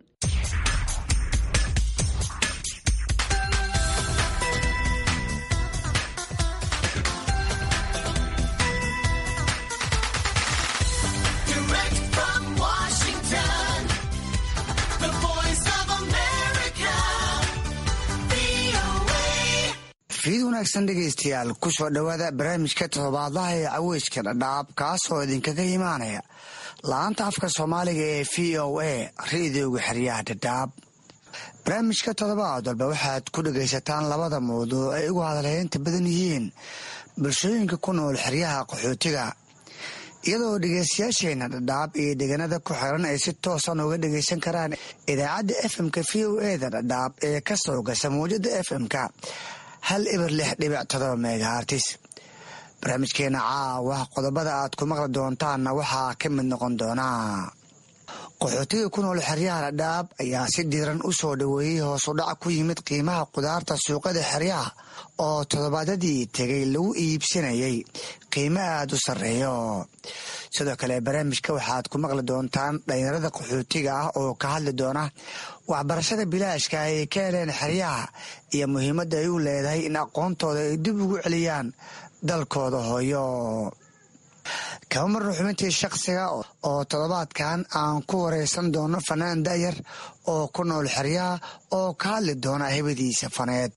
Speaker 9: fiid wanaagsan dhegaystayaal, ku soo dhowaada barnaamijka toddobaadlaha ee caweyska dhadhaab, kaasoo idinkaga imaanaya la-aanta afka soomaaliga ee v o a rediyoga xeryaha dhadhaab. barnaamijka toddobaad walba waxaad ku dhegaysataan labada mawduuc ay ugu hadalheynta badan yihiin bulshooyinka ku nool xeryaha qaxootiga, iyadoo dhegaystayaasheenna dhadhaab iyo deegaanada ku xiran ay si toosan uga dhegaysan karaan idaacadda f m-ka v o e da dhadhaab ee ka soo gasa mawjada f m-ka hal ibar lix dhibic todoba megahartis. barnaamijkeena caawa qodobada aad ku maqli doontaanna waxaa ka mid noqon doonaa qaxootiga ku nool xeryaha dhadhaab ayaa si diiran u soo dhoweeyey hoosu dhac ku yimid qiimaha qudaarta suuqada xeryaha oo toddobaadyadii tegay lagu iibsanayay qiimo aada u sarreeyo. sidoo kale barnaamijka waxaad ku maqli doontaan dhalinyarada qaxootiga ah oo ka hadli doona waxbarashada bilaashka ay ka heleen xeryaha iyo muhiimadda ay u leedahay in aqoontooda ay dib ugu celiyaan dalkooda hooyo. kaba marna xubintii shakhsiga oo toddobaadkan aan ku wareysan doono fanaan da'yar oo ku nool xeryaha oo ka hadli doona hebadiisa faneed.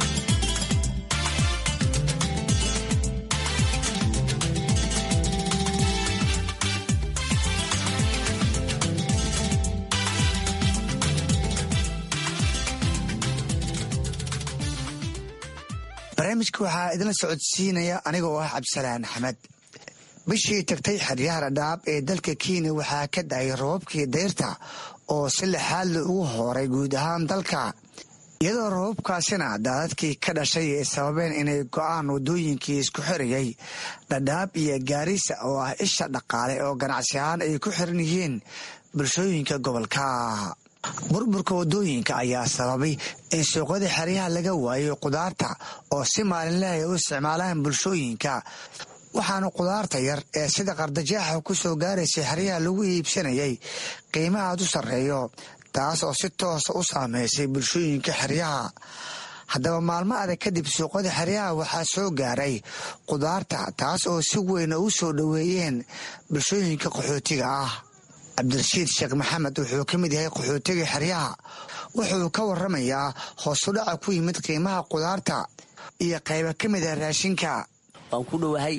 Speaker 9: barnaamijka waxaa idinla socodsiinaya anigoo ah cabdisalaan axmed. bishii tagtay xeryaha dhadhaab ee dalka kenya waxaa ka da-ay roobabkii dayrta oo si lixaadla ugu hooray guud ahaan dalka, iyadoo roobabkaasina daadadkii ka dhashay ay sababeen inay go-aan wadooyinkii isku xirayay dhadhaab iyo gaarisa oo ah isha dhaqaale oo ganacsi ahaan ay ku xiran yihiin bulshooyinka gobolka. burburka wadooyinka ayaa sababay in suuqyada xeryaha laga waayo qudaarta oo si maalinleh ay u isticmaalaan bulshooyinka, waxaana qudaarta yar ee sida qardajaaxa ku soo gaaraysay xeryaha lagu iibsanayay qiimo aad u sarreeyo, taas oo si toosa u saameysay bulshooyinka xeryaha. haddaba maalmo adag kadib suuqyada xeryaha waxaa soo gaaray qudaarta, taas oo si weyn u soo dhoweeyeen bulshooyinka qaxootiga ah. cabdirashiid sheekh maxamed wuxuu ka mid yahay qaxootiga xeryaha, wuxuu ka waramayaa hoosudhaca ku yimid qiimaha qudaarta iyo qayba ka mid ah raashinka.
Speaker 10: waan ku dhowahay,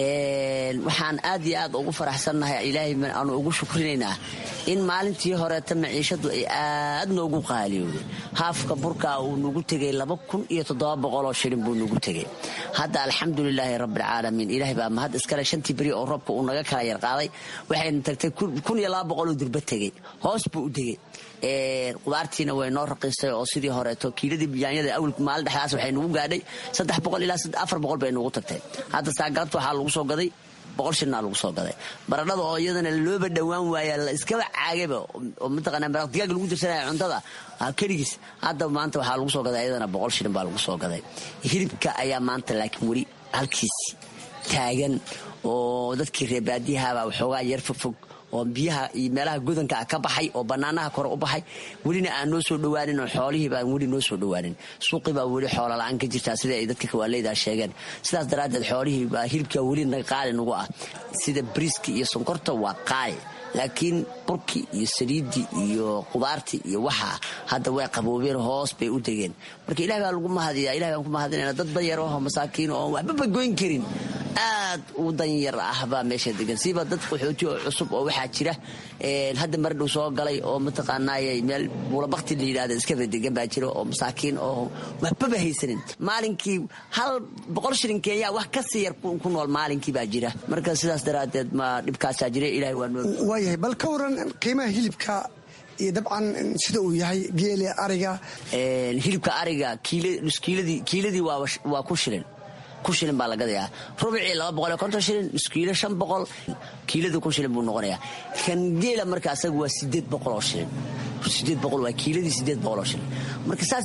Speaker 10: waxaan aad iyo aad ugu faraxsannahay, ilaahay aanu ugu shukrinaynaa in maalintii horeeta maciishadu ay aad noogu qaaliyowday. haafka burkaa uu nagu tegay laba kun iyo toddoba boqoloo shilin buu nagu tegay. hadda alxamdulilaahi rabbilcaalamiin, ilaahay baa mahad iskale. shantii beri oo roobka uu naga kala yar qaaday waxayna tagtay kun iyo laba boqoloo durba tegey, hoos buu u degay. qudaartiina way noo raqiistay oo sidii horeeto kiiladii biyaanyada awal maalin dhexdaas waxay nagu gaadhay saddex boqol ilaa afar boqol bay nagu tagtay. hadda saagalabta waxaa lagu soo gaday boqol shilnaa lagu soo gaday. baradhada oo iyadana looba dhowaan waaya la iskaba caagayba oo mataqaanaa maraq digaag lagu dirsanaya cuntada keligiis, hadda maanta waxaa lagu soo gaday iyadana boqol shilin baa lagu soo gaday. hilibka ayaa maanta laakiin weli halkiisi taagan oo dadkii reebaadiyahabaa waxoogaa yar fogfog oo biyaha iyo meelaha godanka ka baxay oo banaanaha kore u baxay, welina aan noo soo dhowaanin oo xoolihii baan weli noo soo dhowaanin. suuqii baa weli xoola la-aan ka jirtaa sida ay dadka kawaaleydaa sheegeen. sidaas daraaddeed xoolihii baa hilibka weli qaali nagu ah. sida bariiska iyo sonkorta waa qaali, laakiin burkii iyo saliiddii iyo qudaartii iyo waxaa hadda way qaboobeen, hoos bay u degeen. marka ilaah baa lagu mahadiyaa, ilaah baan ku mahadinayna. dad danyar oo masaakiin oo waxbaba goyn karin aad u danyar ah baa meesha degan siiba dad qaxooti oo cusub oo waxaa jira hadda mar dhow soo galay oo mataqaanaayay meel buulabakti la yidhaahda iskaba degan baa jira oo masaakiin oo waxbaba haysanin maalinkii hal boqol shilin Kenya wax ka sii yar ku nool maalinkii baa jira marka sidaas daraadeed ma dhibkaasaa jira ilaahay waa noo
Speaker 9: waayahay bal ka waran qiimaha hilibka iyo dabcan sida uu yahay geela ariga
Speaker 10: hilibka ariga kiiladii kiiladii waa waa ku shilin ku shilin baa la gadayaa rubicii laba boqol iyo konton shilin iskiilo shan boqol kiilada ku shilin buu noqonayaa kan geela marka asaga waa sideed boqol oo shilin sideed boqol waa kiiladii sideed boqol oo shilin marka saas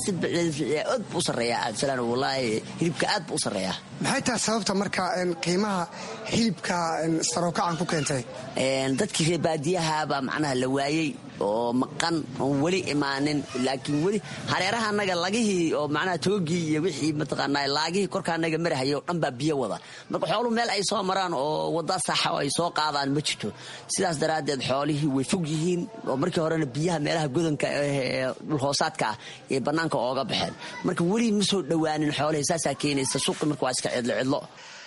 Speaker 10: aad buu sareeyaa aad salaan wallahi hilibka aad buu sareeyaa
Speaker 9: maxay tahay sababta marka qiimaha hilibka sarookacan ku keentay
Speaker 10: dadkii reer baadiyaha baa macnaha la waayay oo maqan oo wali imaanin laakiin wali hareeraha anaga lagihii oo macnaha toogii iyo wixii mataqaanaa laagihii korka anaga marahayo dhan baa biyo wada marka xooluhu meel ay soo maraan oo wada sax oo ay soo qaadaan ma jirto sidaas daraadeed xoolihii way fog yihiin oo markii horena biyaha meelaha godanka ee dhul hoosaadka ee banaanka ooga baxeen marka wali ma soo dhawaanin xoolaha saasa keenaysa suuqa marka waa iska cidlo cidlo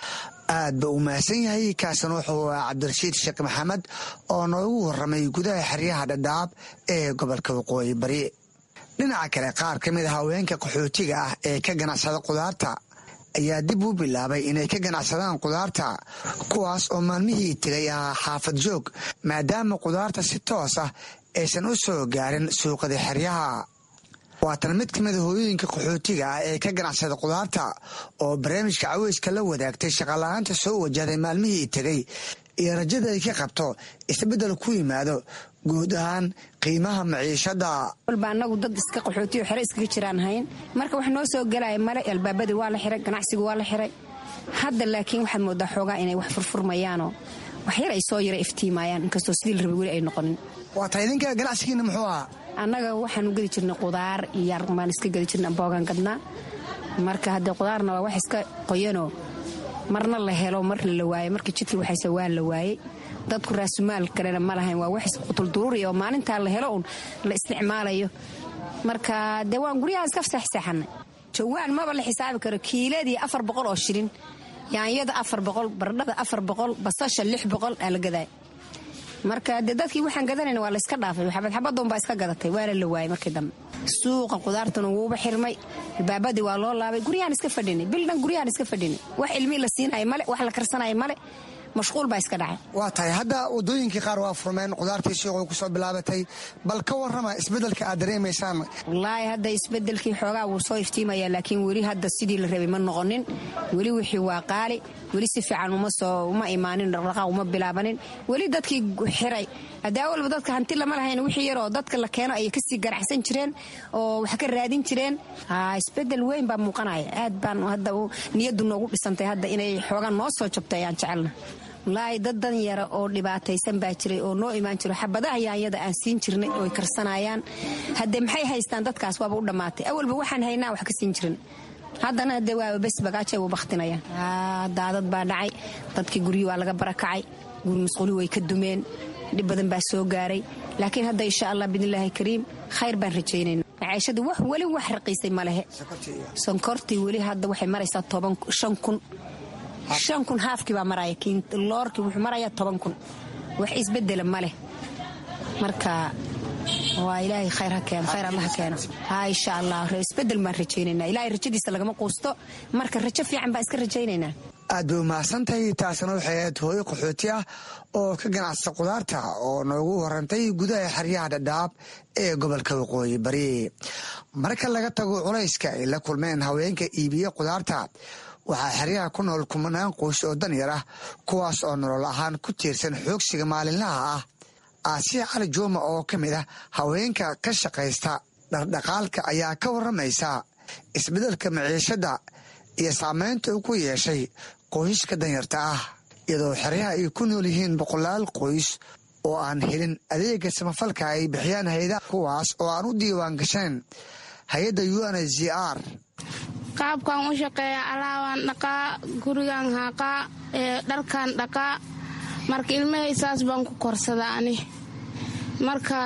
Speaker 9: aad ba u mahadsan yahay kaasina wuxuu cabdirashiid sheekh maxamed oo noogu warramay gudaha xeryaha dhadhaab ee gobolka waqooyi bari dhinaca kale qaar ka mid a haweenka qaxootiga ah ee ka ganacsada qudaarta ayaa dib u bilaabay inay ka ganacsadaan qudaarta kuwaas oo maalmihii tegay ahaa xaafad joog maadaama qudaarta si toos ah aysan u soo gaarin suuqada xeryaha waatan mid ka mida hooyooyinka qaxootiga ah ee ka ganacsada qudaarta oo barnaamijka caweyska la wadaagtay shaqala-aanta soo wajahday maalmihii tegay iyo rajada ay ka qabto isbeddel ku yimaado guud ahaan qiimaha maciishada
Speaker 11: walba anagu dad iska qaxootiyo xere iskaga jiraan hayn marka wax noo soo galaya male albaabadii waa la xiray ganacsigu waa la xiray hadda laakiin waxaad moodaa xoogaa inay wax furfurmayaanoo wax yar ay soo yara iftiimayaan inkastoo sidii la rabay weli ay noqonin
Speaker 9: waa tahay idinka ganacsigiina muxuu ahaa
Speaker 11: annaga waxaanu gedi jirnay qudaar iyo armaan iska gedi jirna boogaan gadnaa marka haddee qudaarna waa wax iska qoyanoo marna la helo marna la waayo marka jidkii waxayse waa la waayey dadku raasumaal kalena ma lahayn waa wax qutulduruuri oo maalintaa la helo uun la isticmaalayo marka dee waan guryaha iska seexseexanay jawaan maba la xisaabi karo kiiladii afar boqol oo shilin yaanyada afar boqol baradhada afar boqol basasha lix boqol aa la gadaay marka dee dadkii waxaan gadanayna waa la iska dhaafay xabad xabadoon baa iska gadatay waana la waayey markii dambe suuqa qudaartuna wuuba xirmay albaabadii waa loo laabay guryahaan iska fadhinay bildhan guryahaan iska fadhinay wax ilmii la siinayo male wax la karsanayo male mashquul baa iska dhacay
Speaker 9: waa tahay hadda wadooyinkii qaar waa furmeen qudaartii suuqa ku soo bilaabatay bal ka warrama isbeddelka aad dareemaysaan
Speaker 11: wallaahi hadda isbeddelkii xoogaa wuu soo iftiimayaa laakiin weli hadda sidii la rabay ma noqonin weli wixii waa qaali weli si fiican uma soo uma imaanin dhaqdhaqaaq uma bilaabanin weli dadkii xiray hadaa walba dadka hanti lama lahayn wixii yaroo dadka la keeno ayay kasii ganacsan jireen oo wax ka raadin jireen isbeddel weyn baa muuqanaya aad baan hadda niyaddu noogu dhisantay hadda inay xoogaa noo soo jabtay ayaan jecelna wallaahi dad dan yara oo dhibaataysan baa jiray oo noo imaan jiro xabadaha yaanyada aan siin jirnay oo ay karsanayaan haddee maxay haystaan dadkaas waaba u dhammaatay awalba waxaan haynaa wax ka siin jirin haddana haddee waaba bes bagaajay u bakhtinayaan daadad baa dhacay dadkii guryi waa laga barakacay guri masquuli way ka dumeen dhib badan baa soo gaaray laakiin hadda insha allah biidnillaahi kariim khayr baan rajaynayna maciishadu wax weli wax raqiisay ma lehe sonkortii weli hadda waxay maraysaa toban shan kun shan kun haafkii baa maraya loorkii wuxuu marayaa toban kun wax isbedela ma leh marka waa ilaahay khayr ha keeno khayr allah ha keeno haa insha allah isbedel baan rajaynaynaa ilaahay rajadiisa lagama quusto marka rajo fiican baan iska rajaynaynaa
Speaker 9: aad bay umahadsantahay taasina waxay ahayd hooyo qaxooti ah oo ka ganacsata qudaarta oo noogu warantay gudaha xeryaha dhadhaab ee gobolka waqooyi bari marka laga tago culayska ay la kulmeen haweenka iibiye qudaarta waxaa xeryaha ku nool kumanaan qoys oo danyar ah kuwaas oo nolol ahaan ku tiirsan xoogsiga maalinlaha ah aasiya cali jooma oo ka mid ah haweenka ka shaqaysta dhardhaqaalka ayaa ka warramaysa isbeddelka maciishadda iyo saamaynta uu ku yeeshay qoyska danyarta ah iyadoo xeryaha ay ku nool yihiin boqolaal qoys oo aan helin adeega samafalka ay bixiyaan hay-adaha kuwaas oo aan u diiwaan gashayn hay-adda u n h r
Speaker 12: qaabkan u shaqeeya alaabaan dhaqaa gurigan haaqaa dharkan dhaqaa marka ilmahay saas baan ku korsadaa ani marka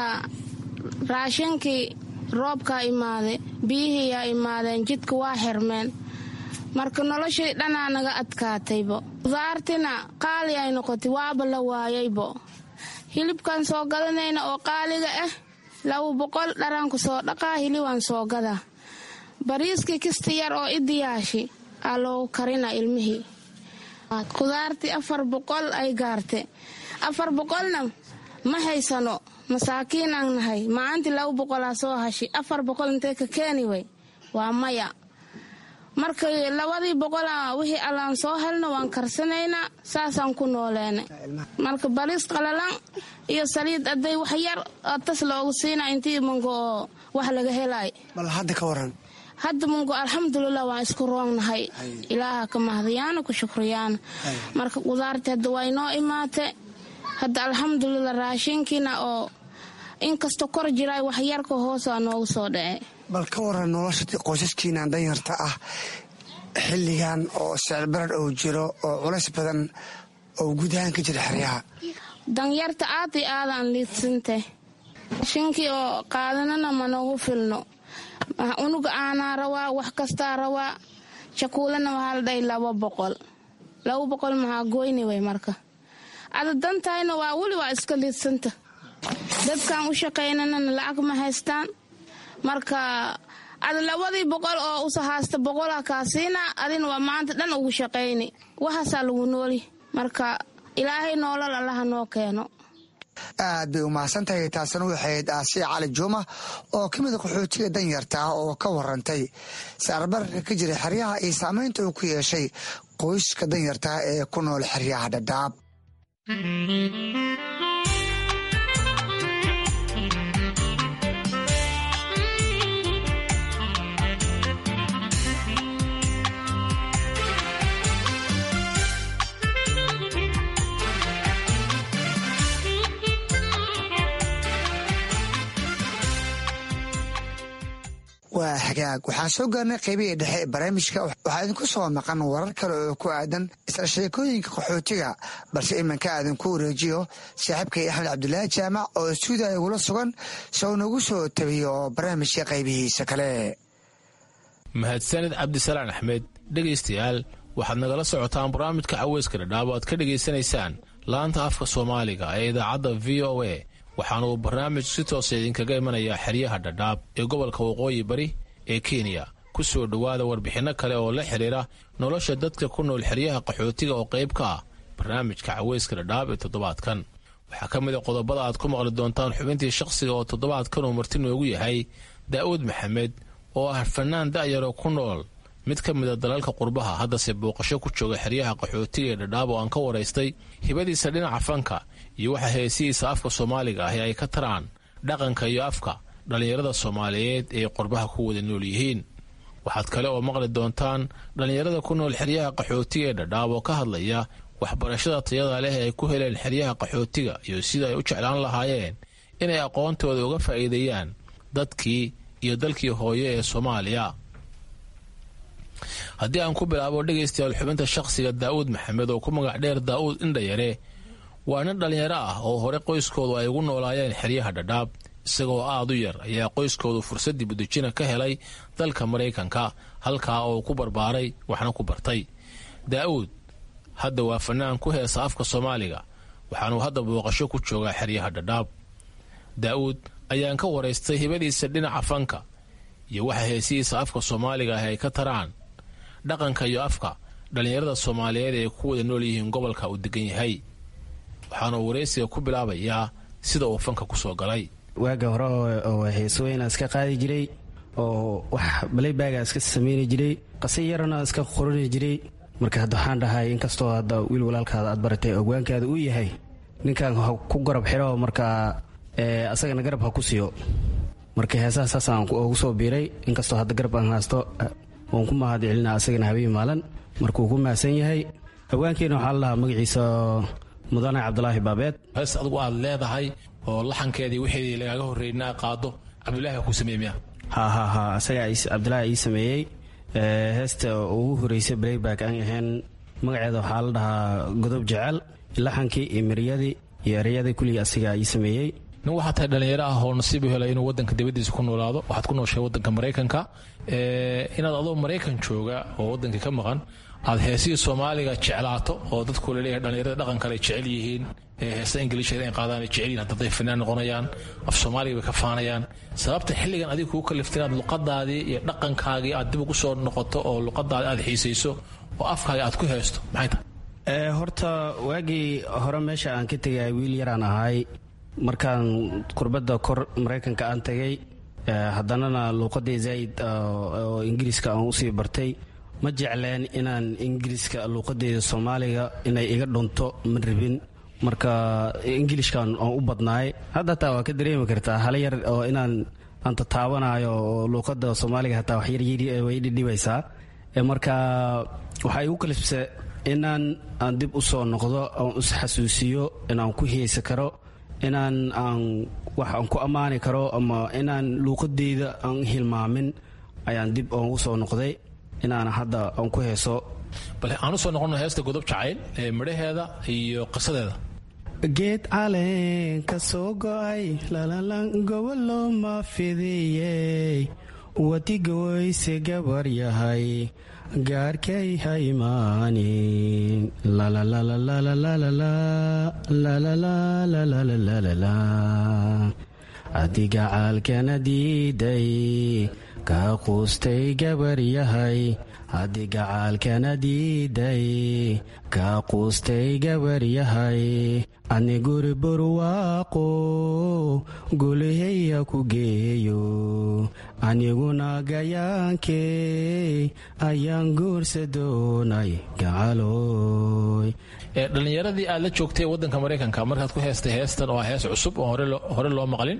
Speaker 12: raashinkii roobkaa imaade biyihiiyaa imaadeen jidka waa xirmeen marka noloshii dhanaa naga adkaataybo qudaartina qaali ay noqotay waaba la waayaybo hilibkan soo gadanayna oo qaaliga ah laba boqol dharanku soo dhaqaa hilibaan soo gadaa bariiskii kista yar oo idiyaashi aa loogu karina ilmihii qudaartii afar boqol ay gaarte afar boqolna ma haysano masaakiin aan nahay macaantii laba boqolaa soo hashi afar boqol intee ka keeni way waa maya marka labadii boqola wixii allaan soo helno waan karsanaynaa saasaan ku nooleena marka bariis qalalan iyo saliid aday wax yar tas loogu siina intii mango oo wax laga helay
Speaker 9: bal hadda ka waran
Speaker 12: hadda mango alxamdulilah waan isku roognahay ilaaha ka mahdiyaana ku shukriyaan marka qudaarta hadda waa inoo imaate hadda alxamdulilah raashinkiina oo inkastoo kor jiray wax yarka hoosaa noogu soo dhace
Speaker 9: bal ka waran nolosha qoysaskiinaan danyarta ah xilligan oo sicirbarar uu jiro oo culays badan oo gudahaan ka jira xeryaha
Speaker 12: danyarta aad iyo aadaan liidsante shinkii oo qaadanana ma noogu filno unuga aanaa rawaa wax kastaa rawaa jakuulana waxaa la dhahay laba boqol laba boqol maxaa goyni way marka ada dantayna waa weli waa iska liidsanta dadkan u shaqaynanana lacag ma haystaan marka ada labadii boqol oo usa haasta boqola kaasiina adina waa maanta dhan ugu shaqayni waxaasaa lagu nooli marka ilaahay noolal allaha noo keeno
Speaker 9: aad bay u mahadsantahay taasina waxayd aasiya cali juuma oo ka mida qaxootiga danyarta ah oo ka warantay sicirbararka ka jira xeryaha iyo saamaynta uu ku yeeshay qoyska danyarta ee ku nool xeryaha Dhadhaab. waa hagaag waxaan soo gaarnay qaybihii dhexe ee barnaamijka waxaa idinku soo maqan warar kale oo ku aadan isla sheekooyinka qaxootiga balse iminka aadinku wareejiyo saaxiibkay axmed cabdulaahi jaamac oo stuudiya igula sugan soo nagu soo tabiyo barnaamijka qaybihiisa kale.
Speaker 13: mahadsanid cabdisalaan axmed. dhegaystayaal waxaad nagala socotaan barnaamijka caweyska Dhadhaab oo aad ka dhegaysanaysaan laanta afka soomaaliga ee idaacadda v o a waxaana uu barnaamij si toosa idinkaga imanayaa xeryaha Dhadhaab ee gobolka waqooyi bari ee Kenya. ku soo dhowaada warbixinno kale oo la xiriira nolosha dadka ku nool xeryaha qaxootiga oo qayb ka ah barnaamijka caweyska Dhadhaab ee toddobaadkan. waxaa ka mid a qodobada aad ku maqli doontaan xubintii shakhsiga oo toddobaadkan uu marti noogu yahay daa'uud maxamed oo ah fanaan da'yaro ku nool mid ka mid a dalalka qurbaha haddase booqasho ku jooga xeryaha qaxootiga ee Dhadhaab oo aan ka waraystay hibadiisa dhinaca fanka iyo waxa heesihiisa afka soomaaliga ahi ay ka taraan dhaqanka iyo afka dhallinyarada soomaaliyeed ee qurbaha ku wada nool yihiin. waxaad kale oo maqli doontaan dhallinyarada ku nool xeryaha qaxootiga ee Dhadhaab oo ka hadlaya waxbarashada tayada leh ay ku heleen xeryaha qaxootiga iyo sida ay u jeclaan lahaayeen inay aqoontooda uga faa'iideeyaan dadkii iyo dalkii hooyo ee Soomaaliya. haddii aan ku bilaabo dhegaystayaal xubinta shakhsiga daa'uud maxamed oo ku magac dheer daa'uud indhayare waa nin dhallinyaro ah oo hore qoyskoodu ay ugu noolaayeen xeryaha Dhadhaab isagoo aad u yar ayaa qoyskoodu fursad dibudejina ka helay dalka Maraykanka halkaa oo ku barbaaray waxna ku bartay. daa'uud hadda waa fanaan ku heesa afka Soomaaliga waxaanuu hadda booqasho ku joogaa xeryaha Dhadhaab. daa'uud ayaan ka waraystay hibadiisa dhinaca fanka iyo waxa heesihiisa afka Soomaaliga ah ay ka taraan dhaqanka iyo afka dhallinyarada Soomaaliyeed ee ku wada nool yihiin gobolka uu degan yahay. waxaana uu waraysiga ku bilaabayaa sida uu fanka ku soo galay.
Speaker 14: waaga hore oo heesooyina iska qaadi jiray oo wax balaybaga iska samayni jiray qase yarana iska qorani jiray marka hadda waxaan dhahay inkastoo hadda wiil walaalkaada aad baratay ogwaankaada uu yahay ninkan ku garab xiro marka asagana garab ha ku siiyo marka heesaha saasaan ugu soo biiray inkastoo hadda garab aan haysto oon ku mahad celina asagana habeen maalin markuu ku maasan yahay ogwaankeena waxaa la dhahaa magaciisa mudane cabdulaahi baabeed.
Speaker 13: hees adigu aad leedahay oo laxankeedii wixii lagaaga horreynaa qaado cabdulaahi ku sameeyay
Speaker 14: ha ha ha asaga cabdulaahi ii sameeyey heesta ugu horeysay playback aan ahayn magaceeda waxaa la dhahaa godob jecel laxankii iyo miryadii iyo ereyadii kulii asiga ii sameeyey.
Speaker 13: nin waxaa tahay dhallinyaro ah oo nasiib u helay inuu waddanka dibaddiisa ku noolaado waxaad ku nooshay waddanka Maraykanka inaad adoo Maraykan jooga oo waddankii ka maqan aad heesihii soomaaliga jeclaato oo dadku laleeyahay dhallinyarada dhaqan kale jecel yihiin heesa ingiliishada in qaadaan jecel yihiin hadday fanaan noqonayaan af soomaaliga bay ka faanayaan sababta xilligan adiga kugu kaliftay inaad luqadaadii iyo dhaqankaagii aad dib ugu soo noqoto oo luqadaadi aad xiisayso oo afkaaga aad ku heesto maxay tahay
Speaker 14: horta waagii hore meesha aan ka tegay wiil yaraan ahay markaan kurbadda kor maraykanka aan tagay haddanana luuqadii zaa'id oo ingiriiska aan usii bartay ma jecleen inaan ingiriiska luuqadeeda soomaaliga inay iga dhunto ma rabin marka ingiliishkan aan u badnaay hadda hataa waa ka dareemi kartaa hala yar oo inaan aan tataabanayo oo luuqada soomaaliga hataa wax yaryar way dhidhibaysaa marka waxaa igu kalifse inaan aan dib u soo noqdo aan is xasuusiyo inaan ku heesi karo inaan aan wax aan ku ammaani karo ama inaan luuqadeyda aan hilmaamin ayaan dib aan u soo noqday inaan hadda aan ku heeso
Speaker 13: bal aan u soo noqono heesta godob jacayl ee midhaheeda iyo qisadeeda
Speaker 14: geed caleen ka soo go'ay lalalan gobolo ma fidiyey wadiga wayse gabar yahay gaarkay haymaanin adiga caalkana diiday kaa quustay gabar yahay adiga caalkana diiday kaa quustay gabar yahay ani guri barwaaqo gulihaya ku geeyo aniguna gayaankey ayaan guursa doonay gacaloy
Speaker 13: dhallinyaradii aad la joogtay waddanka maraykanka markaad ku heestay heestan oo hees cusub oo hore loo maqlin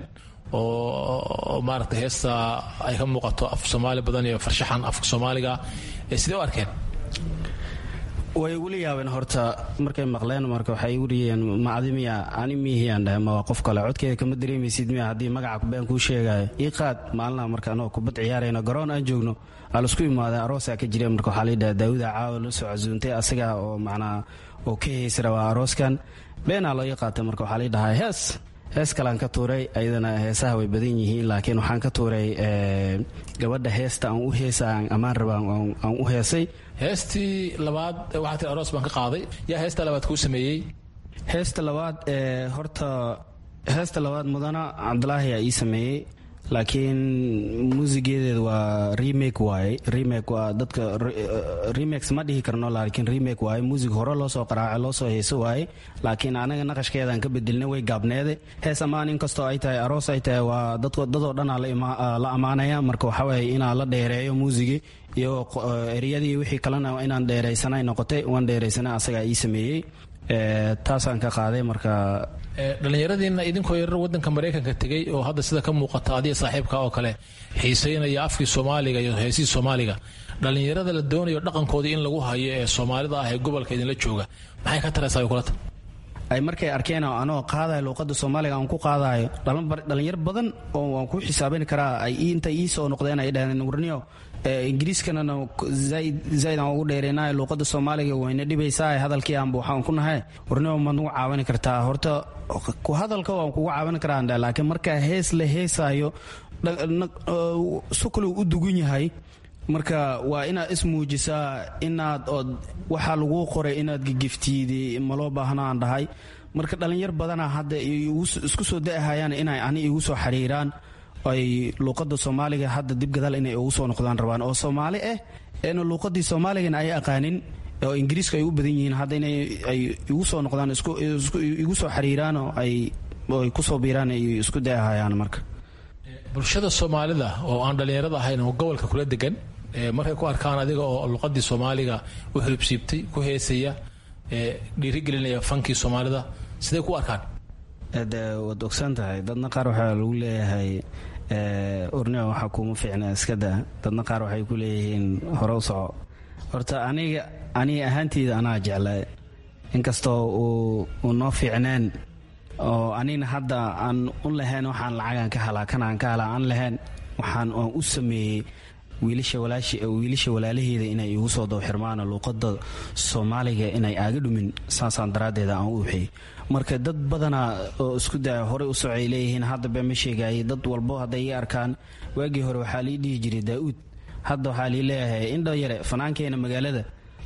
Speaker 13: oo maaragtay heesta ay ka muuqato af soomaali badan iyo farshaxan afka soomaaliga sidee u arkeen
Speaker 14: way igula yaabeen horta markay maqleen marka waxay igu riyeen macdi miya ani miyihiyaan dhahay ma waa qof kale codkeeda kama dareemaysid miya haddii magaca been kuu sheegaayo ii qaad maalinaha marka anoo kubad ciyaarayno garoon aan joogno aa laisku imaaday aroosaa ka jireen marka waxaa layidhaha daawuda caawa la soo casuuntay asaga oo macnaa oo ka heesi rabaa arooskan beenaa loo ii qaatay marka waxaa laydhahaa hees hees kalean ka tuuray ayadana heesaha way badan yihiin laakiin waxaan ka tuuray gabadha heesta aan u heesa aan ammaan raba aan u heesay
Speaker 13: heestii labaad waxaa tii aroos baan ka qaaday yaa heesta labaad kuu sameeyey
Speaker 14: heesta labaad horta heesta labaad mudana cabdulaahi aa ii sameeyey laakiin muusigeedeeda waa remake waaye remake waa dadka remakes ma dhihi karno laakiin remake waaye muusig hore loo soo qaraace loo soo heeso waaye laakiin anaga naqashkeedaan ka bedelna way gaabneede hees ammaan inkastoo ay tahay aroos ay tahay waa dadoo dhanaa la ammaanaya marka waxaa waaye inaa la dheereeyo muusigii iyo ereyadii wixii kalena inaan dheeraysanay noqotay waan dheeraysana asagaa ii sameeyey taasaan ka qaaday marka
Speaker 13: dhallinyaradiina idinkoo yarar waddanka maraykanka tegey oo hadda sida ka muuqata adiga saaxiibka oo kale xiisaynaya afkii soomaaliga iyo heesihii soomaaliga dhallinyarada la doonayo dhaqankoodii in lagu hayo ee soomaalida ah ee gobolka idinla jooga maxay ka taraysaa kulata
Speaker 14: ay markay arkeen anoo qaadayo luuqada soomaaliga aan ku qaadayo dhalinyar badan oo waan ku xisaaban karaa ay intay ii soo noqdeen ay dhaheen warniyo ingiriiskanana zaaid aan ugu dheereynayo luuqada soomaaliga wayna dhibaysaa hadalkii aanba waxaan ku nahay warniyo maad nagu caawini kartaa horta ku hadalka waan kugu caawin karaa laakiin markaa hees la heesaayo sukaluu u dugun yahay marka waa inaad ismuujisaa inaad ood waxaa laguu qoray inaad gigiftiidi maloo baahno aan dhahay marka dhallinyar badana hadda isku soo da'ahayaan inay ani igu soo xiriiraan ay luuqada soomaaliga hadda dib gadaal inay ugu soo noqdaan rabaan oo soomaali ah eena luuqadii soomaaligana ay aqaanin oo ingiriiska ay u badan yihiin hadda inay ay igu soo noqdaan igu soo xiriiraan oo ay ku soo biiraan ay isku da'ahayaan marka
Speaker 13: bulshada soomaalida oo aan dhallinyarada ahayn oo gobolka kula degan markay ku arkaan adiga oo luqadii soomaaliga u xulubsiibtay ku heesaya dhiirigelinaya fankii soomaalida siday ku arkaan
Speaker 14: waad ogsan tahay dadna qaar waxaa lagu leeyahay ornea waxaa kuuma fiicna iska daa dadna qaar waxay ku leeyihiin hore u soco horta aniga aniga ahaanteyda anaa jeclay inkastoo uu noo fiicneen oo anigna hadda aan u lahayn waxaan lacagaan ka halaa kanaan ka halaa aan lahayn waxaan aan u sameeyey wiilasha walaalaheeda inay igu soo dawxirmaano luuqada soomaaliga inay aaga dhumin saasaan daraaddeeda aan u uxiyey marka dad badanaa oo isku daya horey u socay leeyihiin hadda bee ma sheegaayay dad walbo hadday ii arkaan waagii hore waxaa lii dhihi jiray daa'uud hadda waxaa lii leeyahay indha yare fanaankeena magaalada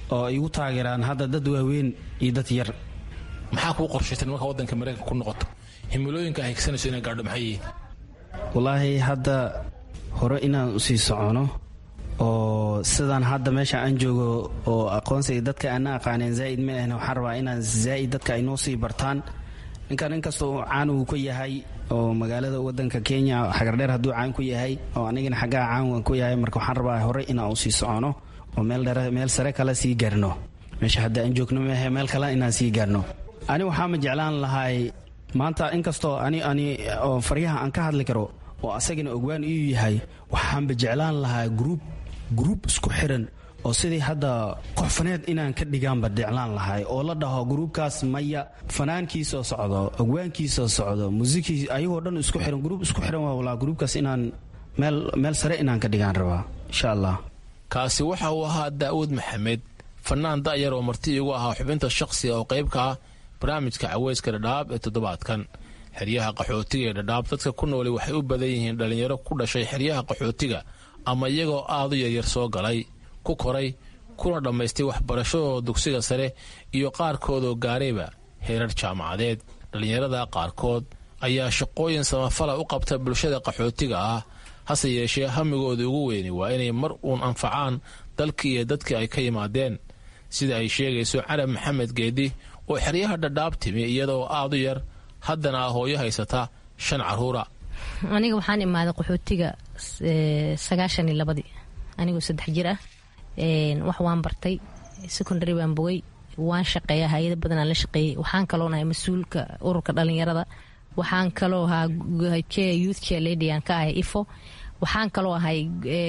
Speaker 14: oo igu taageeraan hadda dad waaweyn iyo dad yar.
Speaker 13: maxaa kuu qorshaysan marka waddanka maraykanka ku noqoto himilooyinka ay higsanayso inay gaadho maxay yihiin?
Speaker 14: wallaahi hadda hore inaan usii socono oo sidaan hadda meesha aan joogo oo aqoonsiga dadka aan aqaaneen zaa'id ma ahna waxaan rabaa inaan zaa'id dadka ay noo sii bartaan. ninkan inkastoo caan uu ku yahay oo magaalada waddanka Kenya xagardheer hadduu caan ku yahay oo anigana xaggaa caan waan ku yahay marka waxaan rabaa hore inaan usii socono oo meel dheer meel sare kale sii gaarno. meesha hadda aan joogno maahe meel kale inaan sii gaarno. ani waxaa ma jeclaan lahay maanta inkastoo ani ani oo faryaha aan ka hadli karo oo asagana ogwaan uu yahay waxaanba jeclaan lahaa group group isku xiran oo sidii hadda qofaneed inaan ka dhigaanba jeclaan lahay oo la dhaho groupkaas maya fanaankiisoo socdo ogwaankiisoo socdo muusikii ayagoo dhan isku xiran group isku xiran waa walaa groupkaas inaan meel meel sare inaan ka dhigaan rabaa insha Allah.
Speaker 13: kaasi waxa uu ahaa Daawud Maxamed fanaan da'yar oo marti igu ahaa xubinta shakhsiga oo qayb ka ah barnaamijka Caweyska Dhadhaab ee toddobaadkan. xeryaha qaxootiga ee Dhadhaab dadka ku nool waxay u badan yihiin dhalinyaro ku dhashay xeryaha qaxootiga ama iyagoo aad u yaryar soo galay ku koray kuna dhammaystay waxbarashadooda dugsiga sare iyo qaarkoodoo gaarayba heerar jaamacadeed. dhalinyarada qaarkood ayaa shaqooyin samafala u qabta bulshada qaxootiga ah hase yeeshee hamigooda ugu weyni waa inay mar uun anfacaan dalkii iyo dadkii ay ka yimaadeen sida ay sheegayso Carab Maxamed Geedi oo xeryaha Dhadhaab timi iyadoo aad u yar haddana hooyo haysata shan caruura.
Speaker 15: aniga waxaan imaaday qaxootiga sagaashan iyo labadii anigoo saddex jir ah. wax waan bartay secondary waan bogay waan shaqeeyaa hay'ado badan aan la shaqeeyay. waxaan kaloo nahay mas-uulka ururka dhalinyarada. waxaan kaloo ahaa youth care lady aan ka ahay ifo. waxaan kaloo ahay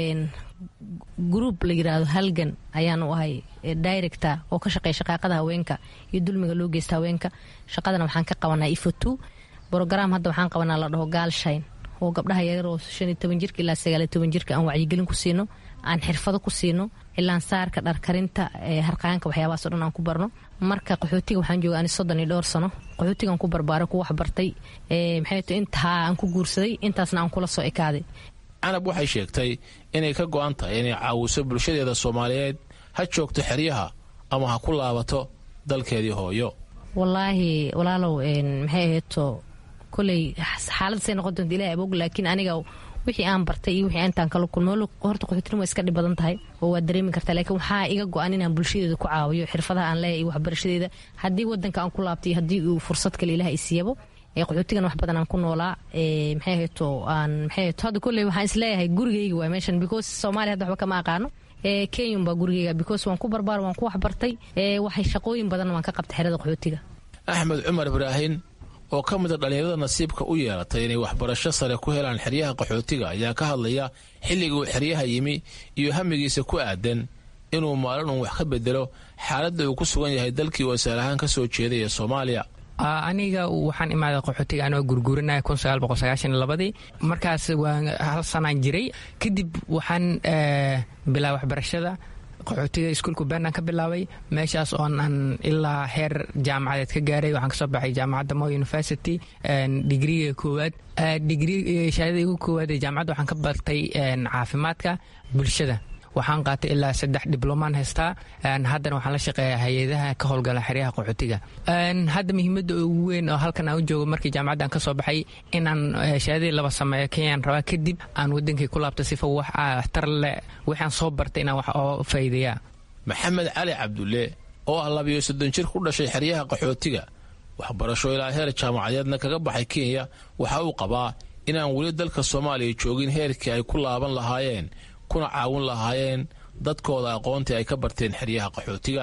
Speaker 15: group la yiraahdo halgan ayaan u ahay director oo ka shaqeeya shaqaaqada haweenka iyo dulmiga loo geysta haweenka. shaqadana waxaan ka qabanaa ifo two program. hadda waxaan qabanaa la dhaho gaalshayn oo gabdhaha yaryar oo shan iyo toban jirka ilaa sagaal iyo toban jirka aan wacyigelin ku siino, aan xirfado ku siino, ilaan saarka, dharkarinta, harqaanka, waxyaabahaas oo dhan aan ku barno. marka qaxootiga waxaan joogaa ani soddon iyo dhowr sano. qaxootigaan ku barbaaray, ku waxbartay, maxay tahay intaa aan ku guursaday, intaasna aan kula soo ekaaday.
Speaker 13: Canab waxay sheegtay inay ka go'an tahay inay caawiso bulshadeeda Soomaaliyeed ha joogto xeryaha ama ha ku laabato dalkeedii hooyo.
Speaker 15: wallaahi walaalow maxay ahayto kulay xaalad say noqon doonto ilaahay aboog, laakiin aniga wixii aan bartay iyo wixii intaan kala kulmo horta qaxootinimo iska dhib badan tahay oo waa dareemi kartaa, laakiin waxaa iga go'an inaan bulshadeeda ku caawiyo xirfadaha aan leeyahay iyo waxbarashadeeda haddii wadanka aan ku laabtay haddii uu fursad kale ilaahay isiiyabo. qaxootigan wax badan aan ku noolaa maxay ahayto aan maxay ahayto hadda kulay waxaan isleeyahay gurigayga waa meeshan because Soomaaliya hadda waxba kama aqaano. Kenya baa gurigayga because waan ku barbaar waan ku waxbartay waxay shaqooyin badan waan ka qabtay xerada qaxootiga.
Speaker 13: Axmed Cumar Ibraahin oo ka mid ah dhalinyarada nasiibka u yeelatay inay waxbarasho sare ku helaan xeryaha qaxootiga ayaa ka hadlaya xilligii uu xeryaha yimi iyo hamigiisa ku aadan inuu maalin uun wax ka bedelo xaaladda uu ku sugan yahay dalkii uu asal ahaan ka soo jeeday ee Soomaaliya.
Speaker 16: aniga waxaan imaaday qaxootiga anoo gurguurinaya kun sagaal boqol sagaashan iyo labadii. markaas waan hal sanaan jiray kadib waxaan bilaabay waxbarashada qaxootiga iskuulka Bernaan ka bilaabay meeshaas oo aan ilaa heer jaamacadeed ka gaaray. waxaan ka soo baxay jaamacadda Moi University digriga koowaad digriga shahaadada ugu koowaad ee jaamacadda waxaan ka bartay caafimaadka bulshada. waxaan qaatay ilaa saddex diblomaan haystaa. haddana waxaan la shaqeeyaa hay-adaha ka howlgala xeryaha qaxootiga. hadda muhiimadda ugu weyn oo halkan aan u joogo markii jaamacaddan ka soo baxay inaan shahaadadii laba sameeyo kenyaan rabaa kadib aan wadankii ku laabto sifa wax tar leh waxaan soo bartay inaan wax oo faa'iideeyaa.
Speaker 13: Maxamed Cali Cabdulle oo ah labiyo soddon jir ku dhashay xeryaha qaxootiga waxbarasho ilaa heer jaamacadeedna kaga baxay Kenya waxa uu qabaa inaan weli dalka Soomaaliya joogin heerkii ay ku laaban lahaayeen kuna caawin lahaayeen dadkooda aqoontii ay ka barteen xeryaha qaxootiga.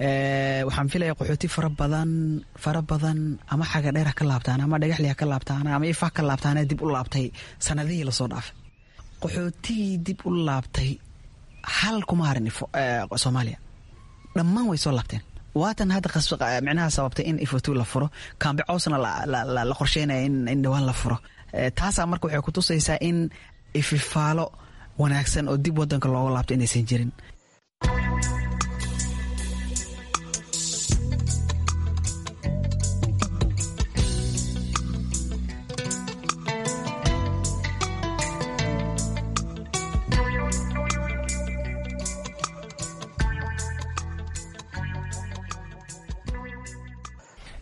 Speaker 17: waxaan filayaa qaxooti fara badan fara badan ama xaga dheer ka laabtaan ama dhagaxliya ka laabtaan ama ifa ka laabtaan dib u laabtay sanadihii la soo dhaafay. qaxootigii dib u laabtay hal kuma harin ifo Soomaaliya dhammaan way soo laabteen. waatan hadda qasab macnaha sababtay in ifatu la furo kaambe cawsna la la qorsheynaya in dhawaan la furo. taasa marka waxay ku tusaysaa in ififaalo wanaagsan oo dib wadanka looga laabto inaysan jirin.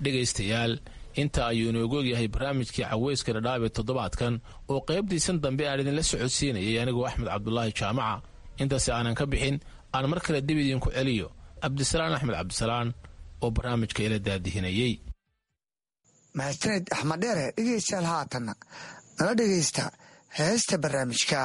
Speaker 13: dhegaystayaal inta ayuu inoogu ogyahay barnaamijkii caweyska dhadhaab ee toddobaadkan oo qaybtiisan dambe aan idinla socodsiinayay anigoo axmed cabdulaahi jaamaca intaasi aanan ka bixin aan mar kale dib idinku celiyo cabdisalaan axmed cabdisalaan oo barnaamijka ila daadihinayey.
Speaker 9: mahadsaned axmed dheere. dhegaystayaal haatanna nala dhegaysta heesta barnaamijka.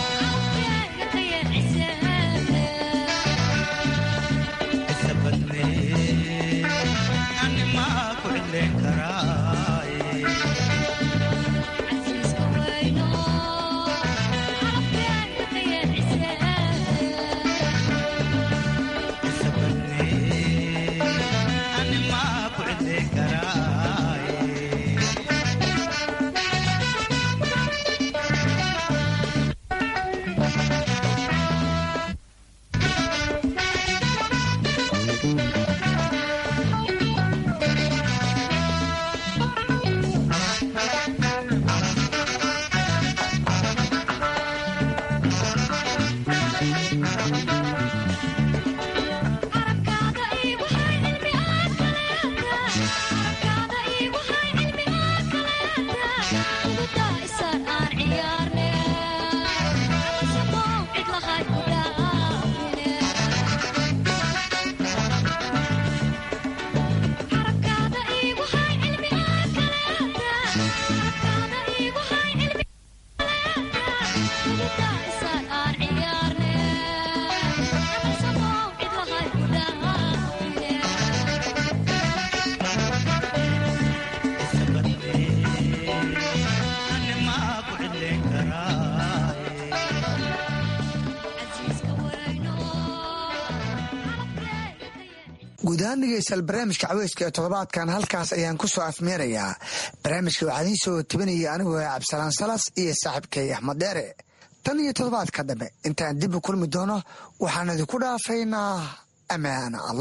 Speaker 18: It's a
Speaker 9: guud ahaan dhegeystayaal barnaamijka caweyska ee toddobaadkan halkaas ayaan ku soo afmeerayaa. barnaamijka waxaa idiin soo tebinaya anigoo cabdisalaan salas iyo saaxiibkay axmed dheere. tan iyo toddobaadka dambe intaan dib u kulmi doono waxaan idinku dhaafaynaa ammaana allah.